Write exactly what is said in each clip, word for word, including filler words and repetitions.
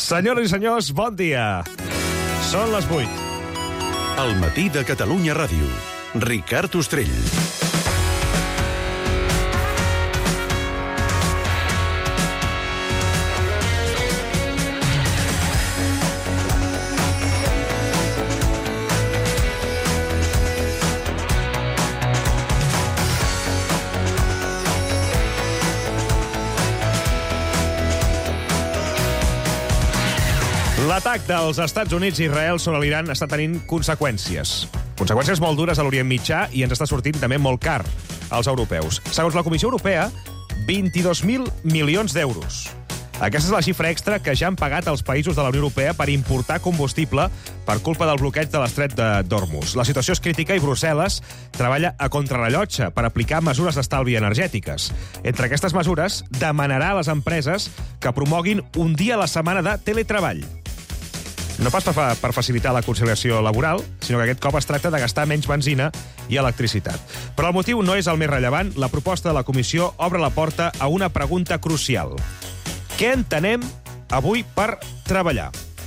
Senyores i senyors, bon dia. Són les vuit. El matí de Catalunya Ràdio. Ricard Ostrell. L'atac dels Estats Units i Israel sobre l'Iran està tenint conseqüències. Conseqüències molt dures a l'Orient Mitjà i ens està sortint també molt car als europeus. Segons la Comissió Europea, vint-i-dos mil milions d'euros. Aquesta és la xifra extra que ja han pagat els països de la Unió Europea per importar combustible per culpa del bloqueig de l'estret de d'Hormuz. La situació és crítica i Brussel·les treballa a contrarrellotge per aplicar mesures d'estalvi energètiques. Entre aquestes mesures, demanarà a les empreses que promoguin un dia a la setmana de teletreball. No pas per, fa, per facilitar la conciliació laboral, sinó que aquest cop es tracta de gastar menys benzina i electricitat. Però el motiu no és el més rellevant. La proposta de la Comissió obre la porta a una pregunta crucial. Què entenem avui per treballar?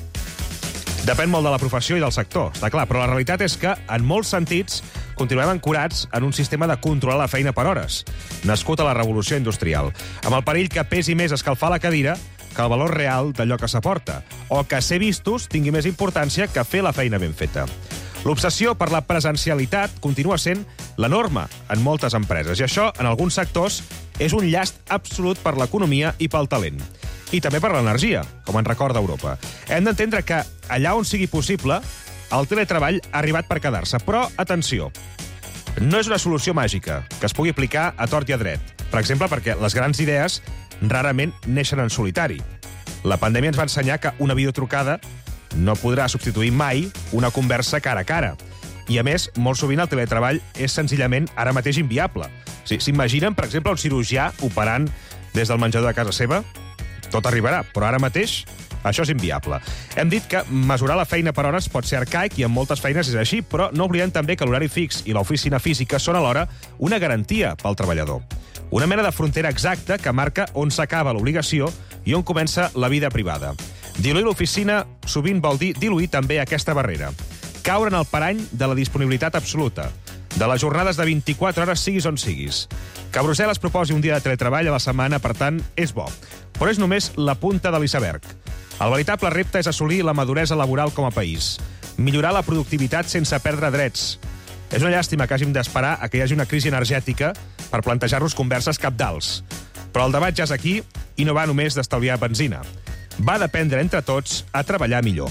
Depèn molt de la professió i del sector, està clar, però la realitat és que, en molts sentits, continuem ancorats en un sistema de controlar la feina per hores, nascut a la revolució industrial, amb el perill que pesi més escalfar la cadira que el valor real d'allò que s'aporta, o que ser vistos tingui més importància que fer la feina ben feta. L'obsessió per la presencialitat continua sent la norma en moltes empreses, i això, en alguns sectors, és un llast absolut per l'economia i pel talent. I també per l'energia, com ens recorda Europa. Hem d'entendre que, allà on sigui possible, el teletreball ha arribat per quedar-se. Però, atenció, no és una solució màgica que es pugui aplicar a tort i a dret. Per exemple, perquè les grans idees rarament neixen en solitari. La pandèmia ens va ensenyar que una videotrucada no podrà substituir mai una conversa cara a cara. I, a més, molt sovint el teletreball és senzillament ara mateix inviable. Sí, s'imaginen, per exemple, un cirurgià operant des del menjador de casa seva? Tot arribarà, però ara mateix això és inviable. Hem dit que mesurar la feina per hores pot ser arcaic i en moltes feines és així, però no oblidem també que l'horari fix i l'oficina física són alhora una garantia pel treballador. Una mena de frontera exacta que marca on s'acaba l'obligació i on comença la vida privada. Diluir l'oficina sovint vol dir diluir també aquesta barrera. Caure en el parany de la disponibilitat absoluta, de les jornades de vint-i-quatre hores siguis on siguis. Que Brussel·les proposi un dia de teletreball a la setmana, per tant, és bo. Però és només la punta de l'iceberg. El veritable repte és assolir la maduresa laboral com a país. Millorar la productivitat sense perdre drets. És una llàstima que hàgim d'esperar a que hi hagi una crisi energètica per plantejar-nos converses cabdals. Però el debat ja és aquí i no va només d'estalviar benzina. Va d'aprendre entre tots a treballar millor.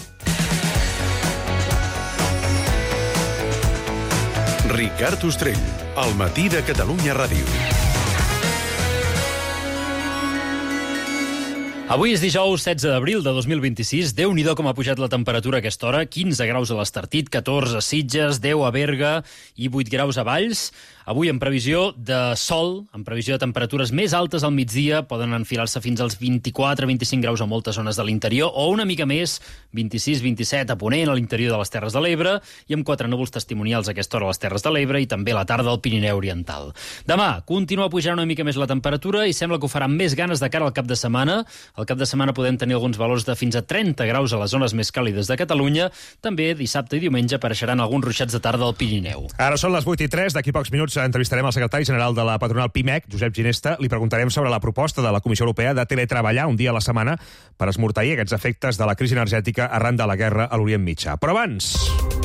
Ricard Ostrell, al matí de Catalunya Ràdio. Avui és dijous setze d'abril de dos mil vint-i-sis. Déu-n'hi-do com ha pujat la temperatura a aquesta hora. quinze graus a l'Estartit, catorze a Sitges, deu a Berga i vuit graus a Valls. Avui, en previsió de sol, en previsió de temperatures més altes al migdia, poden enfilar-se fins als vint-i-quatre a vint-i-cinc graus a moltes zones de l'interior, o una mica més, vint-i-sis a vint-i-set a Ponent, a l'interior de les Terres de l'Ebre, i amb quatre núvols testimonials a aquesta hora a les Terres de l'Ebre i també a la tarda al Pirineu Oriental. Demà continua pujant una mica més la temperatura i sembla que ho farà amb més ganes de cara al cap de setmana. Al cap de setmana podem tenir alguns valors de fins a trenta graus a les zones més càlides de Catalunya. També dissabte i diumenge apareixeran alguns ruixats de tarda al Pirineu. Ara són les vuit i tres, d'aquí pocs minuts entrevistarem el secretari general de la patronal Pimec, Josep Ginesta. Li preguntarem sobre la proposta de la Comissió Europea de teletreballar un dia a la setmana per esmorteir aquests efectes de la crisi energètica arran de la guerra a l'Orient Mitjà. Però abans...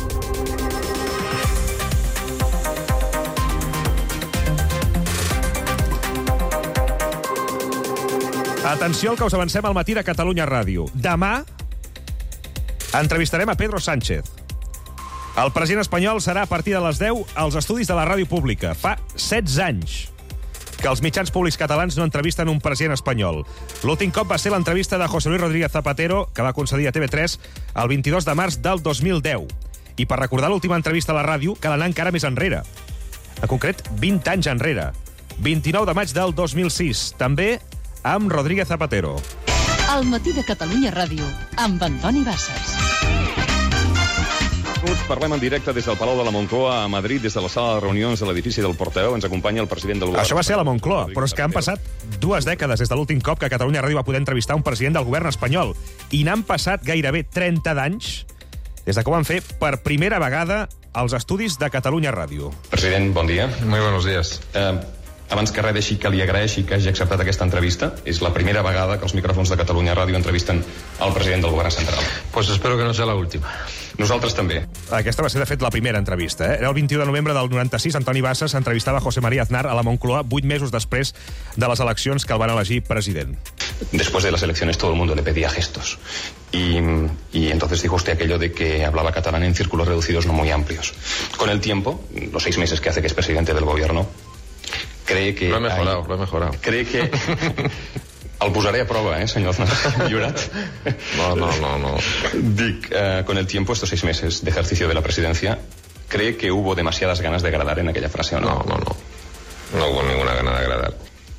Atenció al que us avancem al matí de Catalunya Ràdio. Demà entrevistarem a Pedro Sánchez. El president espanyol serà a partir de les deu als estudis de la ràdio pública. Fa setze anys que els mitjans públics catalans no entrevisten un president espanyol. L'últim cop va ser l'entrevista de José Luis Rodríguez Zapatero, que va concedir a T V tres el vint-i-dos de març del dos mil deu. I per recordar l'última entrevista a la ràdio, cal anar encara més enrere. En concret, vint anys enrere. vint-i-nou de maig del dos mil sis. També amb Rodríguez Zapatero. El matí de Catalunya Ràdio, amb Antoni Bassas. Parlem en directe des del Palau de la Moncloa a Madrid, des de la sala de reunions de l'edifici del Portaveu. Ens acompanya el president del govern. Això va ser a la Moncloa, però és que han passat dues dècades des de l'últim cop que Catalunya Ràdio va poder entrevistar un president del govern espanyol. I n'han passat gairebé trenta d'anys des de que ho van fer per primera vegada als estudis de Catalunya Ràdio. President, bon dia. Muy buenos días. Eh, abans que res, deixi que li agraeixi que hagi acceptat aquesta entrevista. És la primera vegada que els micròfons de Catalunya Ràdio entrevisten el president del govern central. Pues espero que no sea la última. Nosaltres també. Aquesta va ser, de fet, la primera entrevista. Eh? Era el vint-i-u de novembre del noranta-sis. Antoni Bassas entrevistava José María Aznar a la Moncloa vuit mesos després de les eleccions que el van elegir president. Después de las elecciones todo el mundo le pedía gestos. Y, y entonces dijo usted aquello de que hablaba catalán en círculos reducidos no muy amplios. Con el tiempo, los seis meses que hace que es presidente del gobierno, cree que... Lo he mejorado, hay, lo he mejorado. Cree que... El posaré a prueba, ¿eh, señor Llorat? No, no, no, no. Dic, eh, con el tiempo, estos seis meses de ejercicio de la presidencia, ¿cree que hubo demasiadas ganas de agradar en aquella frase o no? No, no, no. No hubo ninguna gana de agradar.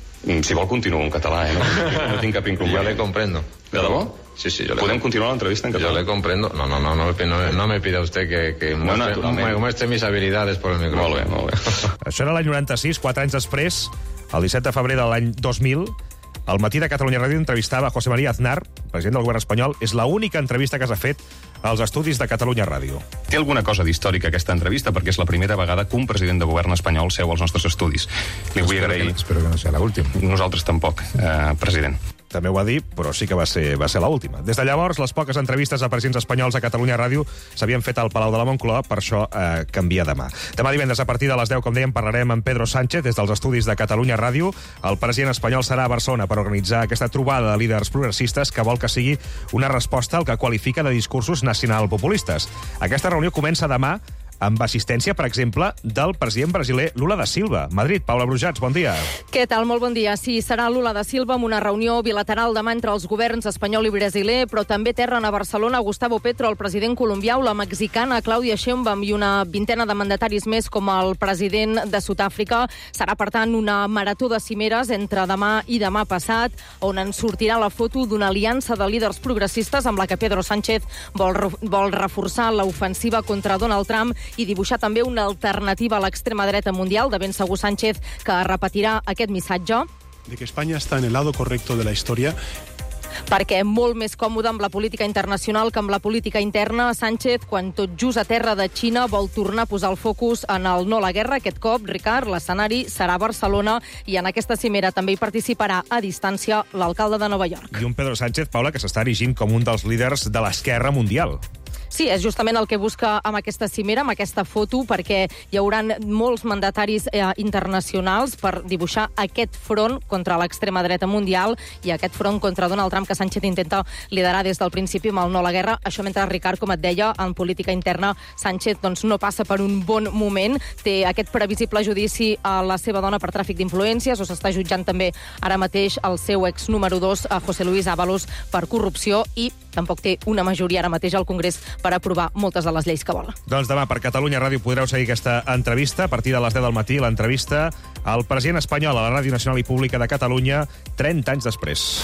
Si vol, continuo en català, eh? No, no tinc cap inconvenient. Yo le comprendo. ¿De debò? Sí, sí, yo le ¿Podem comprendo. continuar la entrevista en català? Yo le comprendo. No, no, no, no, no, no me pida usted que, que No, muestre, naturalment. me muestre mis habilidades por el micrófono. Molt bé, molt bé. Això era l'any noranta-sis, quatre anys després, el disset de febrer de l'any dos mil, al matí de Catalunya Ràdio entrevistava José María Aznar, president del govern espanyol. És l'única entrevista que s'ha fet als estudis de Catalunya Ràdio. Té alguna cosa d'històrica aquesta entrevista, perquè és la primera vegada que un president de govern espanyol seu als nostres estudis. Li vull agrair. Espero que no sea la última. Nosaltres tampoc, eh, president. També ho va dir, però sí que va ser, va ser l'última. Des de llavors, les poques entrevistes a presidents espanyols a Catalunya Ràdio s'havien fet al Palau de la Moncloa, per això eh, canvia demà. Demà divendres, a partir de les deu, com dèiem, parlarem amb Pedro Sánchez des dels estudis de Catalunya Ràdio. El president espanyol serà a Barcelona per organitzar aquesta trobada de líders progressistes que vol que sigui una resposta al que qualifica de discursos nacional-populistes. Aquesta reunió comença demà amb assistència, per exemple, del president brasiler Lula da Silva. Madrid, Paula Brujats, bon dia. Què tal? Molt bon dia. Sí, serà Lula da Silva amb una reunió bilateral demà entre els governs espanyol i brasiler, però també terren a Barcelona Gustavo Petro, el president colombià, o la mexicana Claudia Sheinbaum i una vintena de mandataris més com el president de Sud-àfrica. Serà, per tant, una marató de cimeres entre demà i demà passat, on en sortirà la foto d'una aliança de líders progressistes amb la que Pedro Sánchez vol, vol reforçar l'ofensiva contra Donald Trump i dibuixar també una alternativa a l'extrema dreta mundial. De ben segur Sánchez que repetirà aquest missatge. De que España está en el lado correcto de la historia. Perquè molt més còmode amb la política internacional que amb la política interna, Sánchez, quan tot just a terra de Xina, vol tornar a posar el focus en el no a la guerra. Aquest cop, Ricard, l'escenari serà Barcelona i en aquesta cimera també hi participarà a distància l'alcalde de Nova York. I un Pedro Sánchez, Paula, que s'està erigint com un dels líders de l'esquerra mundial. Sí, és justament el que busca amb aquesta cimera, amb aquesta foto, perquè hi haurà molts mandataris eh, internacionals per dibuixar aquest front contra l'extrema dreta mundial i aquest front contra Donald Trump que Sánchez intenta liderar des del principi amb el no a la guerra. Això mentre, Ricard, com et deia, en política interna, Sánchez doncs, no passa per un bon moment. Té aquest previsible judici a la seva dona per tràfic d'influències, o s'està jutjant també ara mateix el seu ex número dos, José Luis Ábalos, per corrupció, i tampoc té una majoria ara mateix al Congrés per aprovar moltes de les lleis que vol. Doncs demà per Catalunya Ràdio podreu seguir aquesta entrevista a partir de les deu del matí, l'entrevista al president espanyol a la Ràdio Nacional i Pública de Catalunya trenta anys després.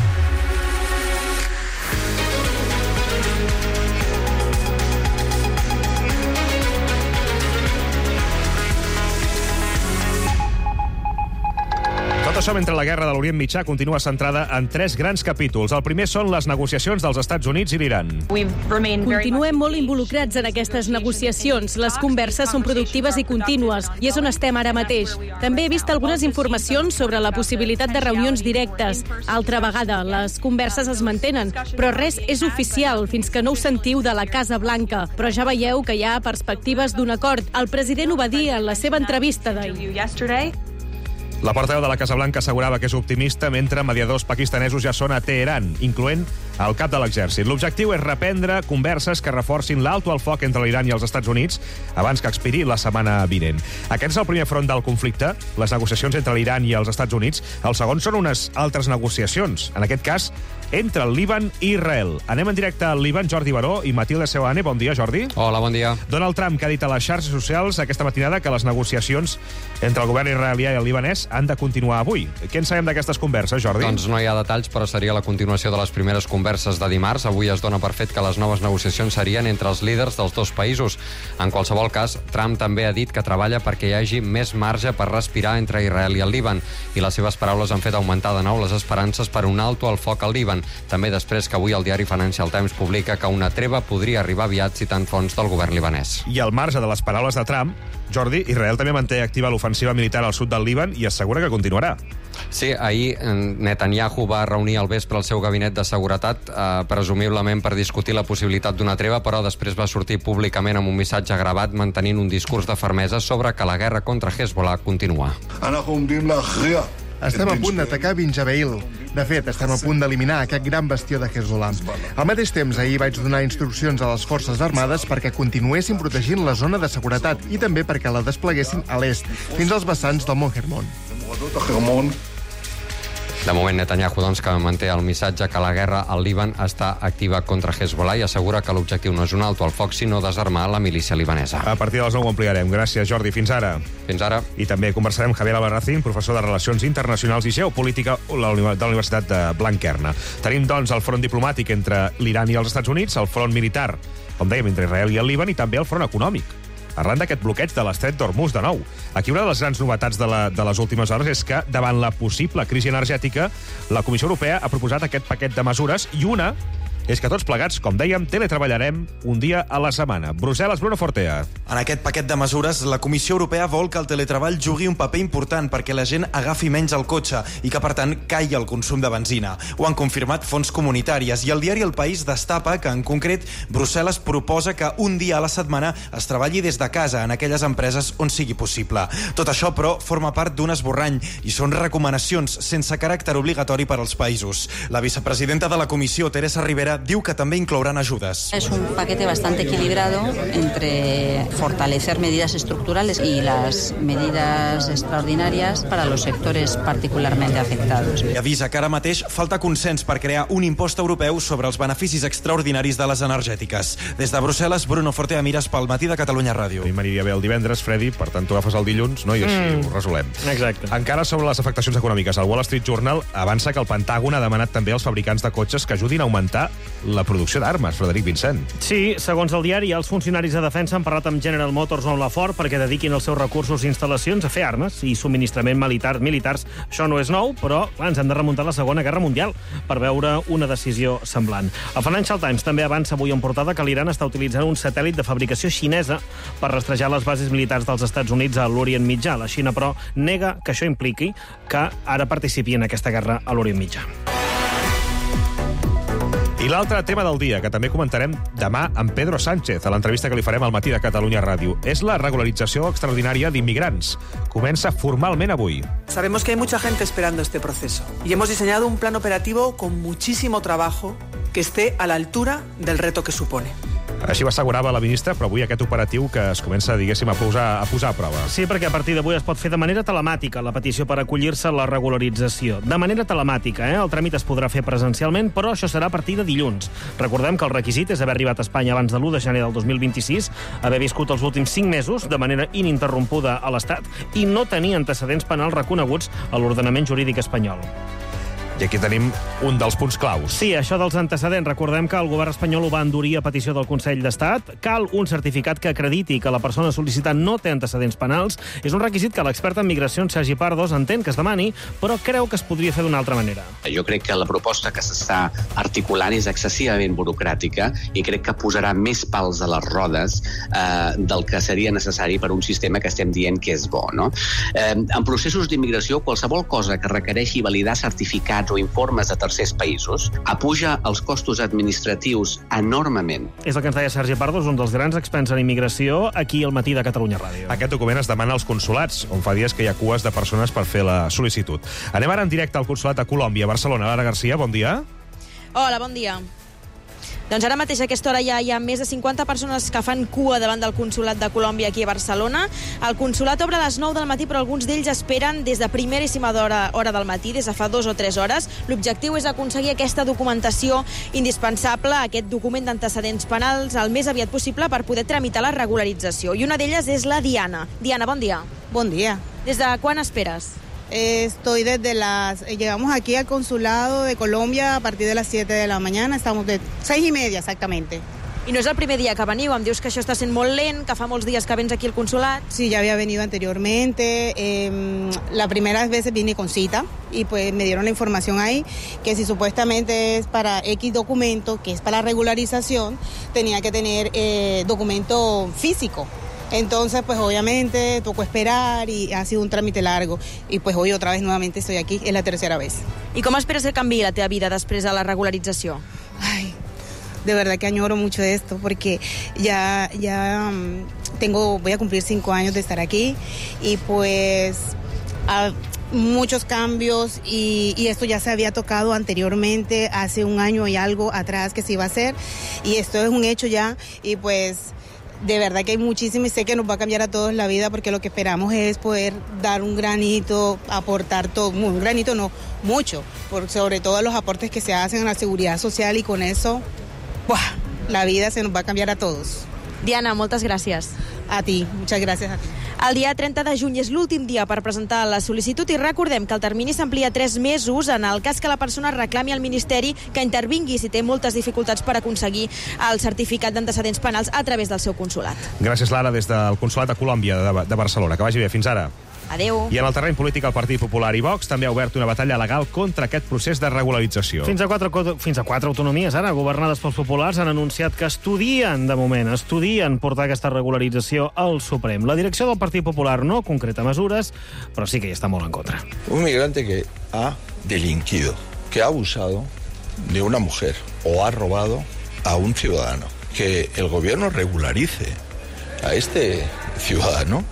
Tot això mentre la guerra de l'Orient Mitjà continua centrada en tres grans capítols. El primer són les negociacions dels Estats Units i l'Iran. Continuem molt involucrats en aquestes negociacions. Les converses són productives i contínues, i és on estem ara mateix. També he vist algunes informacions sobre la possibilitat de reunions directes. Altra vegada, les converses es mantenen, però res és oficial fins que no ho sentiu de la Casa Blanca. Però ja veieu que hi ha perspectives d'un acord. El president ho va dir en la seva entrevista d'ahir. La portaveu de la Casa Blanca assegurava que és optimista, mentre mediadors pakistanesos ja són a Teheran, incloent el cap de l'exèrcit. L'objectiu és reprendre converses que reforcin l'alto al foc entre l'Iran i els Estats Units abans que expiri la setmana vinent. Aquest és el primer front del conflicte, les negociacions entre l'Iran i els Estats Units. El segon són unes altres negociacions, en aquest cas entre el Líban i Israel. Anem en directe al Líban, Jordi Baró i Matilde Seoane. Bon dia, Jordi. Hola, bon dia. Donald Trump, que ha dit a les xarxes socials aquesta matinada que les negociacions entre el govern israelià i el libanès han de continuar avui. Què en sabem d'aquestes converses, Jordi? Doncs no hi ha detalls, però seria la continuació de les primeres converses converses de dimarts. Avui es dona per fet que les noves negociacions serien entre els líders dels dos països. En qualsevol cas, Trump també ha dit que treballa perquè hi hagi més marge per respirar entre Israel i el Líban, i les seves paraules han fet augmentar de nou les esperances per un alto al foc al Líban, també després que avui el diari Financial Times publica que una treva podria arribar aviat citant fonts del govern libanès. I al marge de les paraules de Trump, Jordi, Israel també manté activa l'ofensiva militar al sud del Líban i assegura que continuarà. Sí, ahir Netanyahu va reunir al vespre el seu gabinet de seguretat, eh, presumiblement per discutir la possibilitat d'una treva, però després va sortir públicament amb un missatge gravat mantenint un discurs de fermesa sobre que la guerra contra Hezbollah continua. Estem a punt d'atacar Bin Jabeil. De fet, estem a punt d'eliminar aquest gran bastió de Hezbollah. Al mateix temps, ahir vaig donar instruccions a les forces armades perquè continuessin protegint la zona de seguretat i també perquè la despleguessin a l'est, fins als vessants del Mont Hermon. De moment, Netanyahu, doncs, que manté el missatge que la guerra al Líban està activa contra Hezbollah i assegura que l'objectiu no és un alto al foc, sinó desarmar la milícia libanesa. A partir de les nou ho ampliarem. Gràcies, Jordi. Fins ara. Fins ara. I també conversarem amb Javier Albarracín, professor de Relacions Internacionals i Geopolítica de la Universitat de Blanquerna. Tenim, doncs, el front diplomàtic entre l'Iran i els Estats Units, el front militar, com dèiem, entre Israel i el Líban, i també el front econòmic, arran d'aquest bloqueig de l'estret d'Hormuz de nou. Aquí una de les grans novetats de, la, de les últimes hores és que, davant la possible crisi energètica, la Comissió Europea ha proposat aquest paquet de mesures i una és que tots plegats, com dèiem, teletreballarem un dia a la setmana. Brussel·les, Bruno Fortea. En aquest paquet de mesures, la Comissió Europea vol que el teletreball jugui un paper important perquè la gent agafi menys el cotxe i que, per tant, caigui el consum de benzina. Ho han confirmat fonts comunitàries i el diari El País destapa que, en concret, Brussel·les proposa que un dia a la setmana es treballi des de casa en aquelles empreses on sigui possible. Tot això, però, forma part d'un esborrany i són recomanacions sense caràcter obligatori per als països. La vicepresidenta de la Comissió, Teresa Rivera, diu que també inclouran ajudes. Es un paquete bastante equilibrado entre fortalecer medidas estructurales y las medidas extraordinarias para los sectores particularmente afectados. I avisa que ara mateix falta consens per crear un impost europeu sobre els beneficis extraordinaris de les energètiques. Des de Brussel·les, Bruno Fortea, Mires pel Matí de Catalunya Ràdio. A mi m'aniria bé el divendres, Freddy, per tant tu agafes el dilluns, no? I així mm. ho resolem. Exacte. Encara sobre les afectacions econòmiques, el Wall Street Journal avança que el Pentàgon ha demanat també als fabricants de cotxes que ajudin a augmentar la producció d'armes, Frederic Vincent. Sí, segons el diari, els funcionaris de defensa han parlat amb General Motors o amb la Ford perquè dediquin els seus recursos i instal·lacions a fer armes i subministrament militar, militars. Això no és nou, però clar, ens hem de remuntar a la Segona Guerra Mundial per veure una decisió semblant. El Financial Times també avança avui en portada que l'Iran està utilitzant un satèl·lit de fabricació xinesa per rastrejar les bases militars dels Estats Units a l'Orient Mitjà. La Xina, però, nega que això impliqui que ara participi en aquesta guerra a l'Orient Mitjà. I l'altre tema del dia, que també comentarem demà amb Pedro Sánchez, a l'entrevista que li farem al Matí de Catalunya Ràdio, és la regularització extraordinària d'immigrants. Comença formalment avui. Sabemos que hay mucha gente esperando este proceso y hemos diseñado un plan operativo con muchísimo trabajo que esté a la altura del reto que supone. Així ho assegurava la ministra, però avui aquest operatiu que es comença, diguéssim, a posar a, posar a prova. Sí, perquè a partir d'avui es pot fer de manera telemàtica la petició per acollir-se a la regularització. De manera telemàtica, eh? El tràmit es podrà fer presencialment, però això serà a partir de dilluns. Recordem que el requisit és haver arribat a Espanya abans de l'u de gener del dos mil vint-i-sis, haver viscut els últims cinc mesos de manera ininterrompuda a l'Estat i no tenir antecedents penals reconeguts a l'ordenament jurídic espanyol. I aquí tenim un dels punts claus. Sí, això dels antecedents. Recordem que el govern espanyol ho va endurir a petició del Consell d'Estat. Cal un certificat que acrediti que la persona sol·licitant no té antecedents penals. És un requisit que l'expert en migració, Sergi Pardos, entén que es demani, però creu que es podria fer d'una altra manera. Jo crec que la proposta que s'està articulant és excessivament burocràtica i crec que posarà més pals a les rodes eh, del que seria necessari per un sistema que estem dient que és bo. No? Eh, en processos d'immigració, qualsevol cosa que requereixi validar certificats o informes de tercers països apuja els costos administratius enormement. És el que ens deia Sergi Pardos, un dels grans experts en immigració, aquí al Matí de Catalunya Ràdio. Aquest document es demana als consulats, on fa dies que hi ha cues de persones per fer la sol·licitud. Anem ara en directe al consulat de Colòmbia, a Barcelona. Lara Garcia, bon dia. Hola, bon dia. Doncs ara mateix a aquesta hora ja hi ha més de cinquanta persones que fan cua davant del Consolat de Colòmbia aquí a Barcelona. El Consolat obre a les nou del matí, però alguns d'ells esperen des de primeríssima hora, hora del matí, des de fa dues o tres hores. L'objectiu és aconseguir aquesta documentació indispensable, aquest document d'antecedents penals, el més aviat possible per poder tramitar la regularització. I una d'elles és la Diana. Diana, bon dia. Bon dia. Des de quan esperes? Eh, estoy desde las... eh, llegamos aquí al consulado de Colombia a partir de las siete de la mañana, estamos de seis y media exactamente. I no és el primer dia que veniu, em dius que això està sent molt lent, que fa molts dies que vens aquí al consulat. Sí, ya había venido anteriormente. Eh, la primera vez vine con cita y pues me dieron la información ahí que si supuestamente es para X documento, que es para regularización, tenía que tener eh, documento físico. Entonces, pues obviamente tocó esperar y ha sido un trámite largo. Y pues hoy otra vez nuevamente estoy aquí, es la tercera vez. I com esperes que canviï la teva vida després de la regularització? Ay, de verdad que añoro mucho esto porque ya, ya um, tengo, voy a cumplir cinco años de estar aquí y pues a, muchos cambios y, y esto ya se había tocado anteriormente hace un año y algo atrás que se iba a hacer y esto es un hecho ya y pues de verdad que hay muchísimo y sé que nos va a cambiar a todos la vida porque lo que esperamos es poder dar un granito, aportar todo, un granito no, mucho, por, sobre todo los aportes que se hacen a la seguridad social y con eso ¡buah! La vida se nos va a cambiar a todos. Diana, moltes gràcies. A ti, muchas gracias a ti. El dia trenta de juny és l'últim dia per presentar la sol·licitud i recordem que el termini s'amplia a tres mesos en el cas que la persona reclami al Ministeri que intervingui si té moltes dificultats per aconseguir el certificat d'antecedents penals a través del seu consulat. Gràcies, Lara, des del Consulat de Colòmbia de, de Barcelona. Que vagi bé. Fins ara. Adéu. I en el terreny polític, el Partit Popular i Vox també ha obert una batalla legal contra aquest procés de regularització. Fins a quatre, fins a quatre autonomies, ara, governades pels populars, han anunciat que estudien, de moment, estudien portar aquesta regularització al Suprem. La direcció del Partit Popular no concreta mesures, però sí que hi està molt en contra. Un migrante que ha delinquido, que ha abusado de una mujer o ha robado a un ciudadano. Que el gobierno regularice a este ciudadano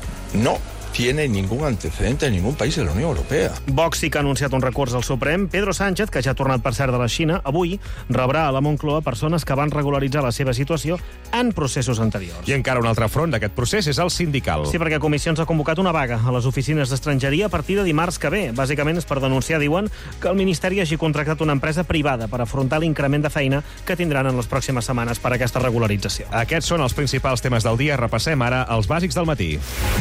no tiene ningún antecedente en ningún país de la Unió Europea. Vox sí que ha anunciat un recurs al Suprem. Pedro Sánchez, que ja ha tornat per cert de la Xina, avui rebrà a la Moncloa persones que van regularitzar la seva situació en processos anteriors. I encara un altre front d'aquest procés és el sindical. Sí, perquè Comissions ha convocat una vaga a les oficines d'estrangeria a partir de dimarts que ve. Bàsicament és per denunciar, diuen, que el Ministeri hagi contractat una empresa privada per afrontar l'increment de feina que tindran en les pròximes setmanes per a aquesta regularització. Aquests són els principals temes del dia. Repassem ara els bàsics del matí.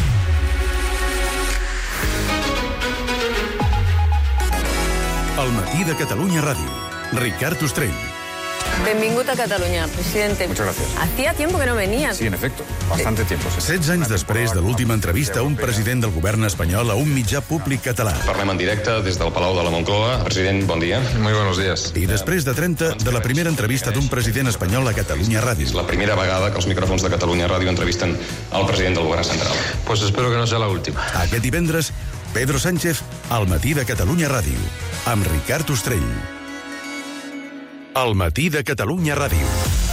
El matí de Catalunya Ràdio. Ricard Ostrell. Benvingut a Catalunya, presidente. Muchas gracias. Hacía tiempo que no venías. Sí, en efecto, bastante tiempo. setze anys després de l'última entrevista a un president del govern espanyol a un mitjà públic català. Parlem en directe des del Palau de la Moncloa. President, bon dia. Muy buenos días. I després de trenta, de la primera entrevista d'un president espanyol a Catalunya Ràdio. És la primera vegada que els micròfons de Catalunya Ràdio entrevisten el president del govern central. Pues espero que no sea la última. Aquest divendres, Pedro Sánchez, al matí de Catalunya Ràdio, amb Ricard Ostrell. Al matí de Catalunya Ràdio.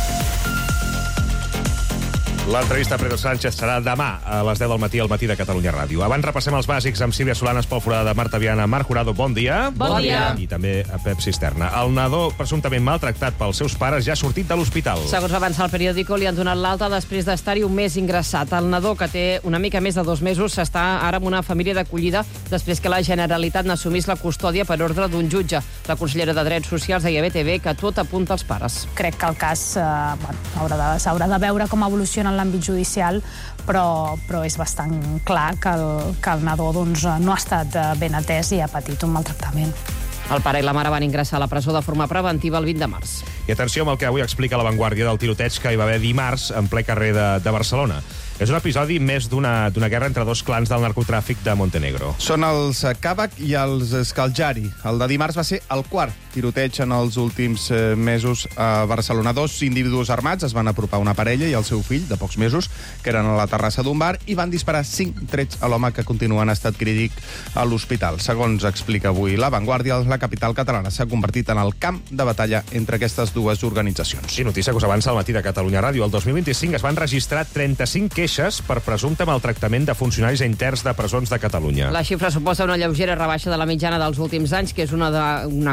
L'entrevista a Pedro Sánchez serà demà a les deu del matí al matí de Catalunya Ràdio. Abans repassem els bàsics amb Sílvia Solanes, Pol Forada, Marta Viana, Marc Jurado. Bon dia. Bon dia. I també a Pep Cisterna. El nadó presumptament maltractat pels seus pares ja ha sortit de l'hospital. Segons va avançar el periòdico, li han donat l'alta després d'estar-hi un mes ingressat. El nadó, que té una mica més de dos mesos, s'està ara amb una família d'acollida després que la Generalitat n'assumís la custòdia per ordre d'un jutge. La consellera de Drets Socials deia a B T V que tot apunta als pares. Crec que el cas eh, bueno, s'haurà de, de veure com evoluciona en l'àmbit judicial, però, però és bastant clar que el, que el nadó doncs, no ha estat ben atès i ha patit un maltractament. El pare i la mare van ingressar a la presó de forma preventiva el vint de març. I atenció amb el que avui explica La Vanguardia del tiroteig que hi va haver dimarts en ple carrer de, de Barcelona. És un episodi més d'una guerra entre dos clans del narcotràfic de Montenegro. Són els Kavak i els Scaljari. El de dimarts va ser el quart tiroteig en els últims eh, mesos a Barcelona. Dos individus armats es van apropar a una parella i al seu fill, de pocs mesos, que eren a la terrassa d'un bar, i van disparar cinc trets a l'home que continua en estat crític a l'hospital. Segons explica avui La Vanguardia, la capital catalana s'ha convertit en el camp de batalla entre aquestes dues organitzacions. Sí, notícia que us avança al matí de Catalunya Ràdio. El dos mil vint-i-cinc es van registrar trenta-cinc queixes per presumpte maltractament de funcionaris interns de presons de Catalunya. La xifra suposa una lleugera rebaixa de la mitjana dels últims anys, que és una, de, una quarantena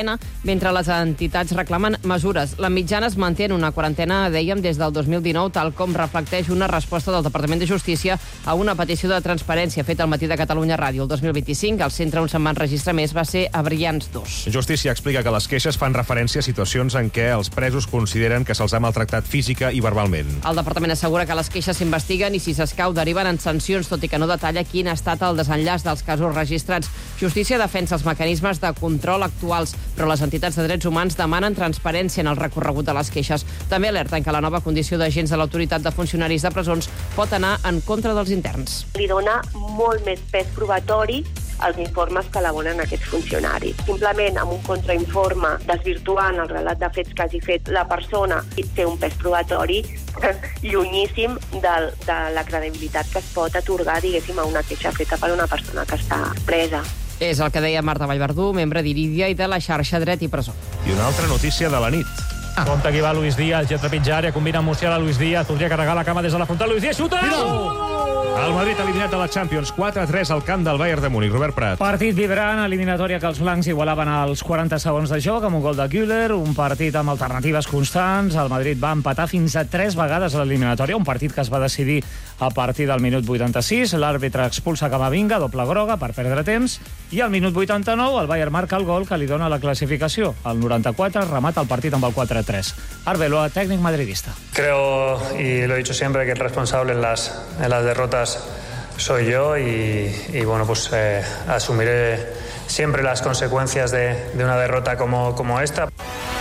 quarantena, mentre les entitats reclamen mesures. La mitjana es manté en una quarantena, dèiem, des del dos mil dinou, tal com reflecteix una resposta del Departament de Justícia a una petició de transparència feta al Matí de Catalunya Ràdio. El dos mil vint-i-cinc, el centre on se'n van registrar més va ser a Brians dos. Justícia explica que les queixes fan referència a situacions en què els presos consideren que se'ls ha maltractat física i verbalment. El departament assegura que les queixes s'investiguen i, si s'escau, deriven en sancions, tot i que no detalla quin ha estat el desenllaç dels casos registrats. Justícia defensa els mecanismes de control actuals, però les entitats de drets humans demanen transparència en el recorregut de les queixes. També alerten que la nova condició d'agents de l'autoritat de funcionaris de presons pot anar en contra dels interns. Li dona molt més pes probatori els informes que elaboren aquests funcionaris. Simplement amb un contrainforme desvirtuant el relat de fets que hagi fet la persona i té un pes probatori llunyíssim de, de la credibilitat que es pot atorgar, diguéssim, a una queixa feta per una persona que està presa. És el que deia Marta Vallverdú, membre d'Iridia i de la xarxa Dret i Presó. I una altra notícia de la nit. Ah. Compte aquí va Luis Díaz, jet de pitjar, combina amb Musiala, Luis Díaz, podria carregar la cama des de la frontal, Luis Díaz, xuta! El Madrid eliminat de la Champions, quatre a tres al camp del Bayern de Múnich. Robert Prat. Partit vibrant, eliminatòria que els blancs igualaven als quaranta segons de joc amb un gol de Güler, un partit amb alternatives constants. El Madrid va empatar fins a tres vegades a l'eliminatòria, un partit que es va decidir a partir del minut vuitanta-sis. L'àrbitre expulsa Camavinga, doble groga, per perdre temps, i al minut vuitanta-nou el Bayern marca el gol que li dona la classificació. Al noranta-quatre remata el partit amb el quatre a tres. Arbeloa, tècnic madridista. Creo, y lo he dicho siempre, que el responsable en las, en las derrotas soy yo y, y bueno, pues eh, asumiré siempre las consecuencias de, de una derrota como, como esta.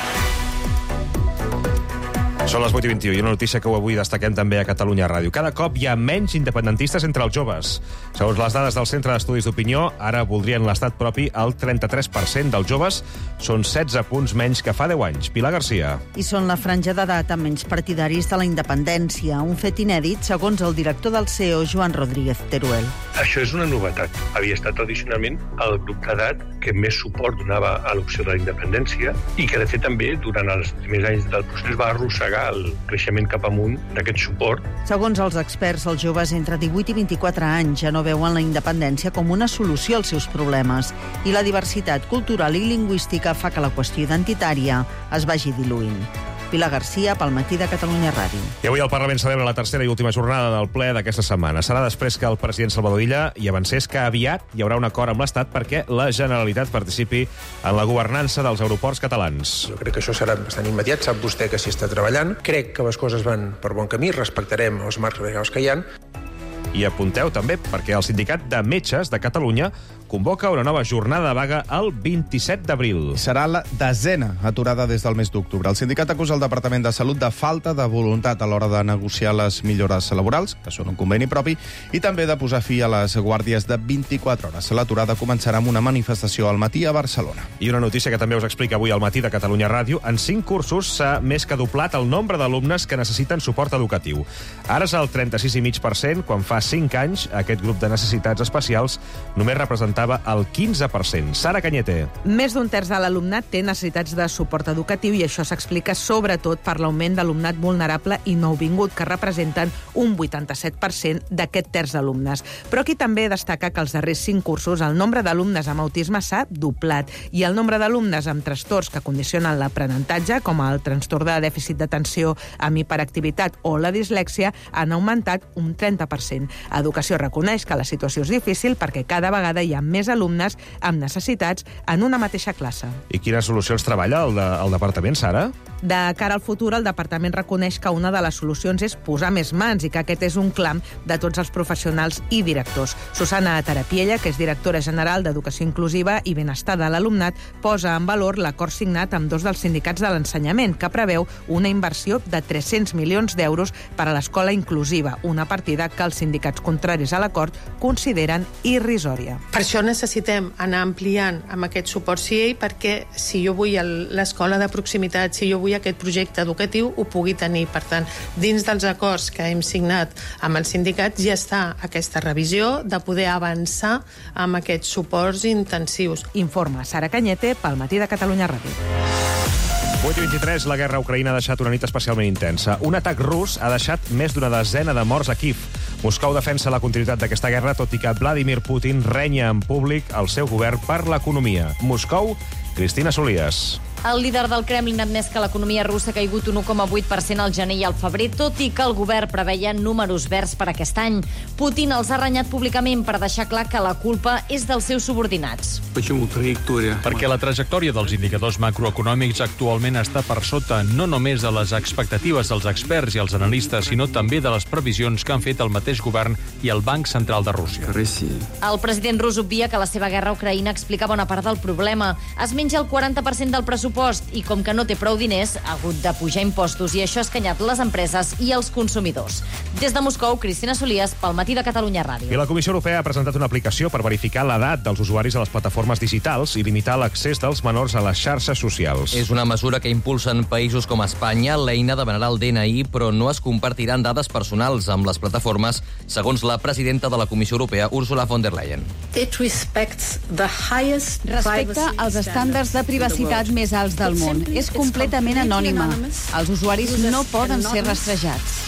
Són les vuit i vint-i-u i una notícia que avui destaquem també a Catalunya Ràdio. Cada cop hi ha menys independentistes entre els joves. Segons les dades del Centre d'Estudis d'Opinió, ara voldrien l'estat propi el trenta-tres per cent dels joves. Són setze punts menys que fa deu anys. Pilar Garcia. I són la franja d'edat amb menys partidaris de la independència. Un fet inèdit, segons el director del C E O, Joan Rodríguez Teruel. Això és una novetat. Havia estat tradicionalment el grup d'edat que més suport donava a l'opció de la independència i que, de fet, també, durant els primers anys del procés va arrossegar el creixement cap amunt d'aquest suport. Segons els experts, els joves entre divuit i vint-i-quatre anys ja no veuen la independència com una solució als seus problemes i la diversitat cultural i lingüística fa que la qüestió identitària es vagi diluint. Pilar Garcia, pel Matí de Catalunya Ràdio. I avui el Parlament celebra la tercera i última jornada del ple d'aquesta setmana. Serà després que el president Salvador Illa hi avancés que aviat hi haurà un acord amb l'Estat perquè la Generalitat participi en la governança dels aeroports catalans. Jo crec que això serà bastant immediat. Sap vostè que s'hi està treballant. Crec que les coses van per bon camí. Respectarem els marcs legals que hi ha. I apunteu també perquè el Sindicat de Metges de Catalunya convoca una nova jornada de vaga el vint-i-set d'abril. Serà la desena aturada des del mes d'octubre. El sindicat acusa el Departament de Salut de falta de voluntat a l'hora de negociar les millores laborals, que són un conveni propi, i també de posar fi a les guàrdies de vint-i-quatre hores. L'aturada començarà amb una manifestació al matí a Barcelona. I una notícia que també us explica avui al Matí de Catalunya Ràdio. En cinc cursos s'ha més que doblat el nombre d'alumnes que necessiten suport educatiu. Ara és el trenta-sis coma cinc per cent, quan fa cinc anys aquest grup de necessitats especials només representava el quinze per cent. Sara Cañete. Més d'un terç de l'alumnat té necessitats de suport educatiu i això s'explica sobretot per l'augment d'alumnat vulnerable i nouvingut, que representen un vuitanta-set per cent d'aquest terç d'alumnes. Però aquí també destaca que els darrers cinc cursos el nombre d'alumnes amb autisme s'ha doblat i el nombre d'alumnes amb trastorns que condicionen l'aprenentatge, com el trastorn de dèficit d'atenció amb hiperactivitat o la dislèxia, han augmentat un trenta per cent. Educació reconeix que la situació és difícil perquè cada vegada hi ha més alumnes amb necessitats en una mateixa classe. I quines solucions treballa el, de, el departament, Sara? De cara al futur, el departament reconeix que una de les solucions és posar més mans i que aquest és un clam de tots els professionals i directors. Susana Tarapiella, que és directora general d'Educació Inclusiva i Benestar de l'Alumnat, posa en valor l'acord signat amb dos dels sindicats de l'ensenyament, que preveu una inversió de tres-cents milions d'euros per a l'escola inclusiva, una partida que els sindicats contraris a l'acord consideren irrisòria. Per això necessitem anar ampliant amb aquest suport C I E perquè si jo vull a l'escola de proximitat, si jo vull aquest projecte educatiu, ho pugui tenir. Per tant, dins dels acords que hem signat amb els sindicats ja està aquesta revisió de poder avançar amb aquests suports intensius. Informa Sara Cañete pel Matí de Catalunya Ràdio. vuit i vint-i-tres, la guerra a Ucraïna ha deixat una nit especialment intensa. Un atac rus ha deixat més d'una desena de morts a Kíev. Moscou defensa la continuïtat d'aquesta guerra, tot i que Vladimir Putin renya en públic el seu govern per l'economia. Moscou, Cristina Solias. El líder del Kremlin ha admès que l'economia russa ha caigut un u coma vuit per cent al gener i al febrer, tot i que el govern preveia números verds per aquest any. Putin els ha renyat públicament per deixar clar que la culpa és dels seus subordinats. Perquè la trajectòria dels indicadors macroeconòmics actualment està per sota no només de les expectatives dels experts i els analistes, sinó també de les previsions que han fet el mateix govern i el Banc Central de Rússia. El president rus obvia que la seva guerra a Ucraïna explica bona part del problema. Es menja el quaranta per cent del pressupost i, com que no té prou diners, ha hagut de pujar impostos i això ha escanyat les empreses i els consumidors. Des de Moscou, Cristina Solias, pel Matí de Catalunya Ràdio. I la Comissió Europea ha presentat una aplicació per verificar l'edat dels usuaris a les plataformes digitals i limitar l'accés dels menors a les xarxes socials. És una mesura que impulsen països com Espanya. L'eina demanarà el D N I, però no es compartiran dades personals amb les plataformes, segons la presidenta de la Comissió Europea, Ursula von der Leyen. Respecta als estàndards de privacitat més alts del món. És completament anònima. Els usuaris no poden ser rastrejats.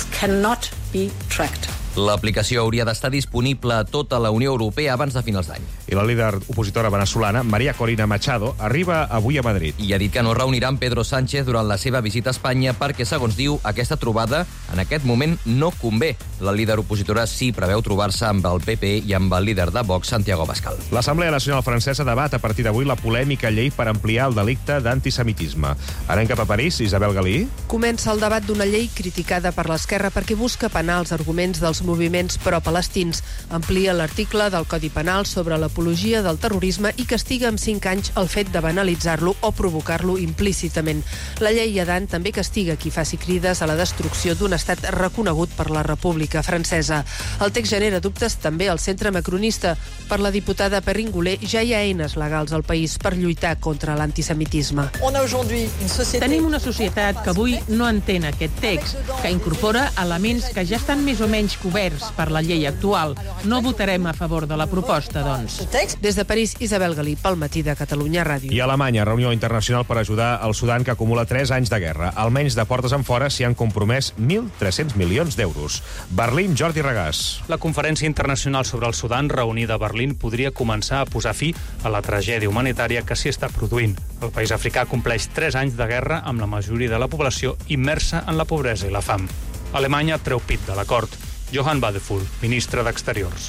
L'aplicació hauria d'estar disponible a tota la Unió Europea abans de finals d'any. I la líder opositora venezolana, María Corina Machado, arriba avui a Madrid. I ha dit que no reunirà amb Pedro Sánchez durant la seva visita a Espanya perquè, segons diu, aquesta trobada en aquest moment no convé. La líder opositora sí preveu trobar-se amb el P P i amb el líder de Vox, Santiago Abascal. L'Assemblea Nacional Francesa debat a partir d'avui la polèmica llei per ampliar el delicte d'antisemitisme. Anem cap a París, Isabel Galí. Comença el debat d'una llei criticada per l'esquerra perquè busca penar els arguments dels moviments pro-palestins. Amplia l'article del Codi Penal sobre l'apologia del terrorisme i castiga amb cinc anys el fet de banalitzar-lo o provocar-lo implícitament. La llei Adan també castiga qui faci crides a la destrucció d'un estat reconegut per la República Francesa. El text genera dubtes també al centre macronista. Per la diputada Perrine Goulet ja hi ha eines legals al país per lluitar contra l'antisemitisme. Tenim una societat que avui no entén aquest text, que incorpora elements que ja estan més o menys coberts per la llei actual. No votarem a favor de la proposta, doncs. Des de París, Isabel Galí, pel Matí de Catalunya Ràdio. I a Alemanya, reunió internacional per ajudar el Sudan, que acumula tres anys de guerra. Almenys de portes enfora s'hi han compromès mil tres-cents milions d'euros. Berlín, Jordi Regàs. La conferència internacional sobre el Sudan, reunida a Berlín, podria començar a posar fi a la tragèdia humanitària que s'hi està produint. El país africà compleix tres anys de guerra amb la majoria de la població immersa en la pobresa i la fam. Alemanya treu pit de l'acord. Johann Wadephul, ministre d'Exteriors.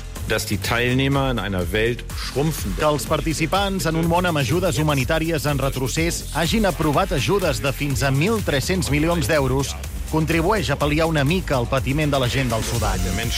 Que els participants en un món amb ajudes humanitàries en retrocés hagin aprovat ajudes de fins a mil tres-cents milions d'euros contribueix a pal·liar una mica el patiment de la gent del Sudan.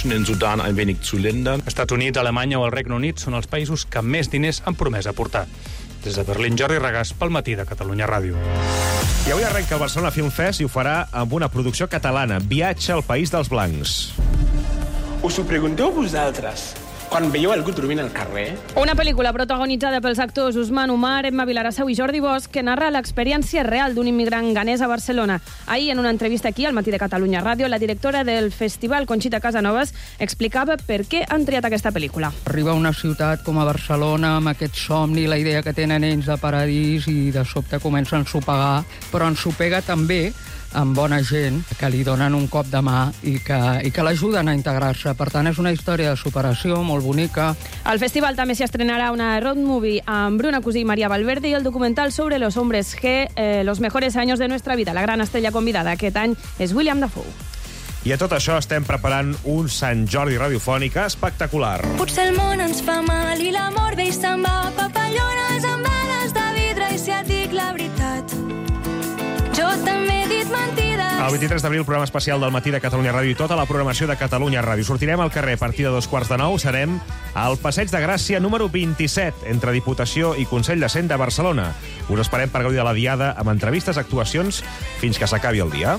Estats Units, Alemanya o el Regne Unit són els països que més diners han promès aportar. Des de Berlín, Jordi Regàs, pel Matí de Catalunya Ràdio. I avui arrenca el Barcelona Film Fest i ho farà amb una producció catalana, Viatge al País dels Blancs. Us ho pregunteu vosaltres quan veieu algú dormint al carrer? Una pel·lícula protagonitzada pels actors Usman Umar, Emma Vilarassau i Jordi Bosch, que narra l'experiència real d'un immigrant ganès a Barcelona. Ahir, en una entrevista aquí, al Matí de Catalunya Ràdio, la directora del festival, Conxita Casanovas, explicava per què han triat aquesta pel·lícula. Arriba a una ciutat com a Barcelona, amb aquest somni, la idea que tenen ells de paradís, i de sobte comença a ensopegar, però ensopega també amb bona gent que li donen un cop de mà i que, i que l'ajuden a integrar-se. Per tant, és una història de superació molt bonica. Al festival també s'hi estrenarà una road movie amb Bruna Cusí i Maria Valverde i el documental sobre los hombres G, eh, los mejores años de nuestra vida. La gran estrella convidada aquest any és William Dafoe. I a tot això estem preparant un Sant Jordi radiofònic espectacular. Potser el món ens fa mal i l'amor ve i se'n va, papallones amb bales de vidre, i si et dic la veritat, jo també he dit mentides. El vint-i-tres d'abril, programa especial del Matí de Catalunya Ràdio i tota la programació de Catalunya Ràdio. Sortirem al carrer a partir de dos quarts de nou. Serem al Passeig de Gràcia número vint-i-set, entre Diputació i Consell de Cent de Barcelona. Us esperem per gaudir de la diada amb entrevistes, actuacions, fins que s'acabi el dia.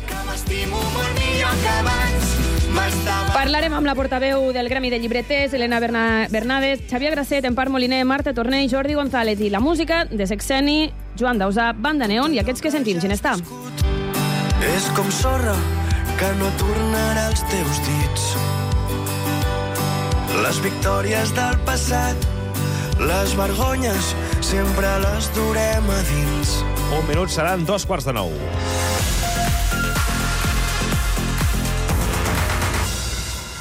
Parlarem amb la portaveu del Gremi de Llibreters, Elena Berna Bernades, Xavier Grasset, Empar Moliner, Marta Torné i Jordi González. I la música de Sexeni, Joan Dausà, Banda Neon i aquests que sentim, gent està. És com sorra que no tornarà als teus dits. Les victòries del passat, les vergonyes, sempre les durem a dins. Un minut seran dos quarts de nou.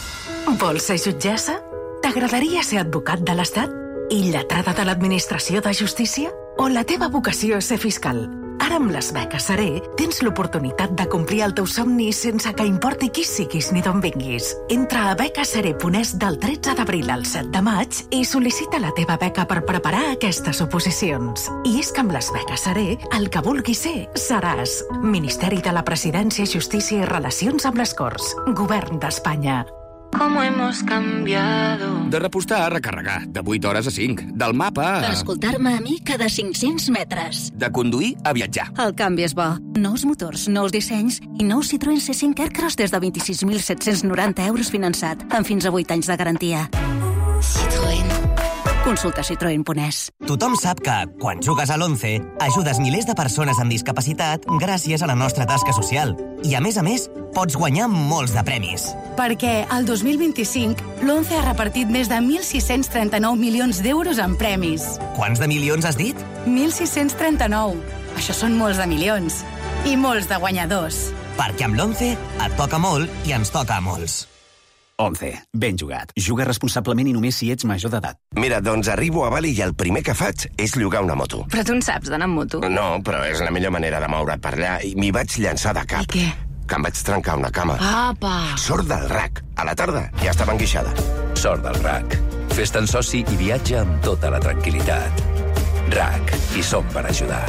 Vols ser jutgessa? T'agradaria ser advocat de l'Estat? I lletrada de l'Administració de Justícia? O la teva vocació és ser fiscal? Ara amb les beques Seré tens l'oportunitat de complir el teu somni sense que importi qui siguis ni d'on vinguis. Entra a beques seré punt es del tretze d'abril al set de maig i sol·licita la teva beca per preparar aquestes oposicions. I és que amb les beques Seré, el que vulguis ser, seràs. Ministeri de la Presidència, Justícia i Relacions amb les Corts. Govern d'Espanya. ¿Cómo hemos cambiado? De repostar a recarregar, de vuit hores a cinc. Del mapa a... D'escoltar-me a mi cada cinc-cents metres. De conduir a viatjar. El canvi és bo. Nous motors, nous dissenys i nou Citroën C cinc Aircross des de vint-i-sis mil set-cents noranta euros finançat, amb fins a vuit anys de garantia. Citroën. Consulta citroen punt es. Tothom sap que, quan jugues a l'Once, ajudes milers de persones amb discapacitat gràcies a la nostra tasca social. I, a més a més, pots guanyar molts de premis. Perquè el dos mil vint-i-cinc l'Once ha repartit més de mil sis-cents trenta-nou milions d'euros en premis. Quants de milions has dit? mil sis-cents trenta-nou. Això són molts de milions. I molts de guanyadors. Perquè amb l'Once et toca molt i ens toca a molts. Once. Ben jugat. Juga responsablement i només si ets major d'edat. Mira, doncs arribo a Bali i el primer que faig és llogar una moto. Però tu en saps d'anar amb moto? No, però és la millor manera de moure't per allà i m'hi vaig llançar de cap. I què? Que em vaig trencar una cama. Apa! Sort del R A C. A la tarda ja estava enguixada. Sort del R A C. Fes-te'n soci i viatja amb tota la tranquil·litat. R A C. Hi som per ajudar.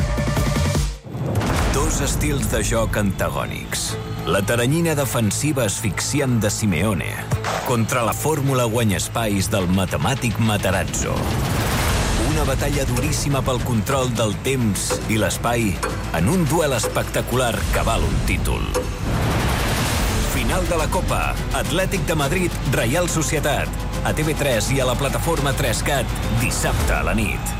Dos estils de joc antagònics. La teranyina defensiva asfixiant de Simeone contra la fórmula guanyespais del matemàtic Matarazzo. Una batalla duríssima pel control del temps i l'espai en un duel espectacular que val un títol. Final de la Copa. Atlètic de Madrid, Reial Societat. A T V tres i a la plataforma tres cat dissabte a la nit.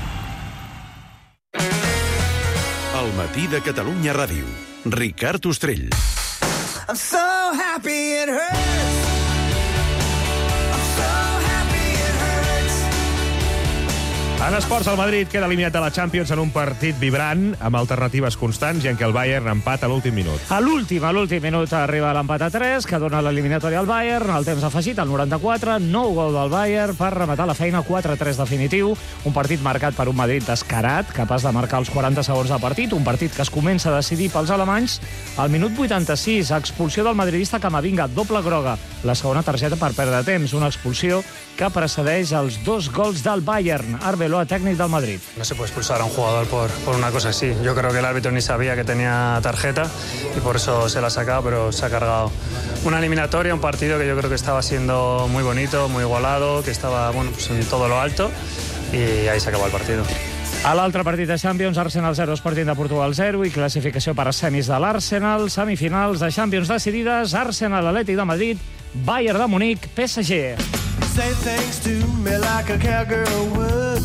El matí de Catalunya Ràdio. Ricard Ostrell. I'm so happy it hurts. I'm so happy it hurts. En esports, el Madrid queda eliminat de la Champions en un partit vibrant, amb alternatives constants, i en què el Bayern empata a l'últim minut. A l'últim, a l'últim minut arriba l'empat a tres, que dona l'eliminatòria al Bayern. El temps afegit, al noranta-quatre, nou gol del Bayern per rematar la feina, quatre a tres definitiu. Un partit marcat per un Madrid descarat, capaç de marcar els quaranta segons de partit. Un partit que es comença a decidir pels alemanys. Al minut vuitanta-sis, expulsió del madridista Camavinga, doble groga. La segona targeta per perdre temps. Una expulsió que precedeix els dos gols del Bayern. Arbeloa, técnico del Madrid. No se puede expulsar a un jugador por, por una cosa así. Yo creo que el árbitro ni sabía que tenía tarjeta y por eso se la ha sacado, pero se ha cargado una eliminatoria, un partido que yo creo que estaba siendo muy bonito, muy igualado, que estaba bueno, pues en todo lo alto y ahí se acabó el partido. A l'altre partit de Champions, Arsenal zero, Sporting de Portugal zero i classificació per a semis de l'Arsenal. Semifinals de Champions decidides, Arsenal, Atlètic de Madrid, Bayern de Munic, P S G. Say things to me like a cowgirl would.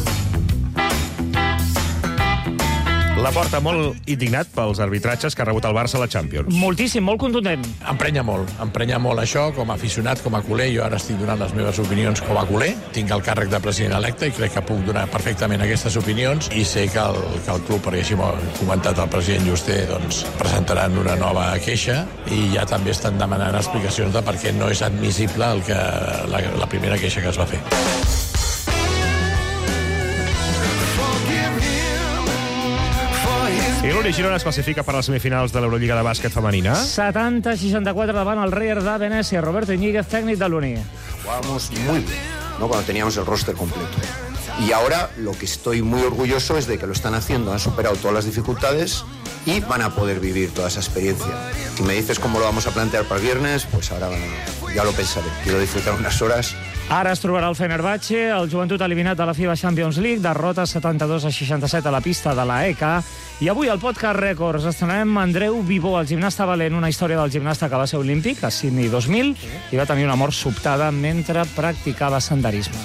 La porta molt indignat pels arbitratges que ha rebut el Barça a la Champions. Moltíssim, molt contundent. Emprenya molt, emprenya molt això com a aficionat, com a culer. Jo ara estic donant les meves opinions com a culer. Tinc el càrrec de president electe i crec que puc donar perfectament aquestes opinions i sé que el, que el club, perquè així m'ho ha comentat el president Juste, doncs presentaran una nova queixa i ja també estan demanant explicacions de per què no és admissible el que, la, la primera queixa que es va fer. I l'Uri Girona es classifica per les semifinals de l'Eurolliga de bàsquet femenina. setanta a seixanta-quatre davant el Reyer de Venècia. Roberto Iñiguez, tècnic de l'Uni. Jugábamos muy bien, ¿no? Cuando teníamos el roster completo. Y ahora lo que estoy muy orgulloso es de que lo están haciendo, han superado todas las dificultades y van a poder vivir toda esa experiencia. Si me dices cómo lo vamos a plantear para el viernes, pues ahora ya lo pensaré. Quiero disfrutar unas horas. Ara es trobarà el Fenerbahce, el Joventut eliminat de la FIBA Champions League, derrota setanta-dos a seixanta-set a la pista de la E K. I avui al Podcast Records estrenem Andreu Vivó, el gimnasta valent, una història del gimnasta que va ser olímpic a Sydney dos mil i va tenir una mort sobtada mentre practicava senderisme.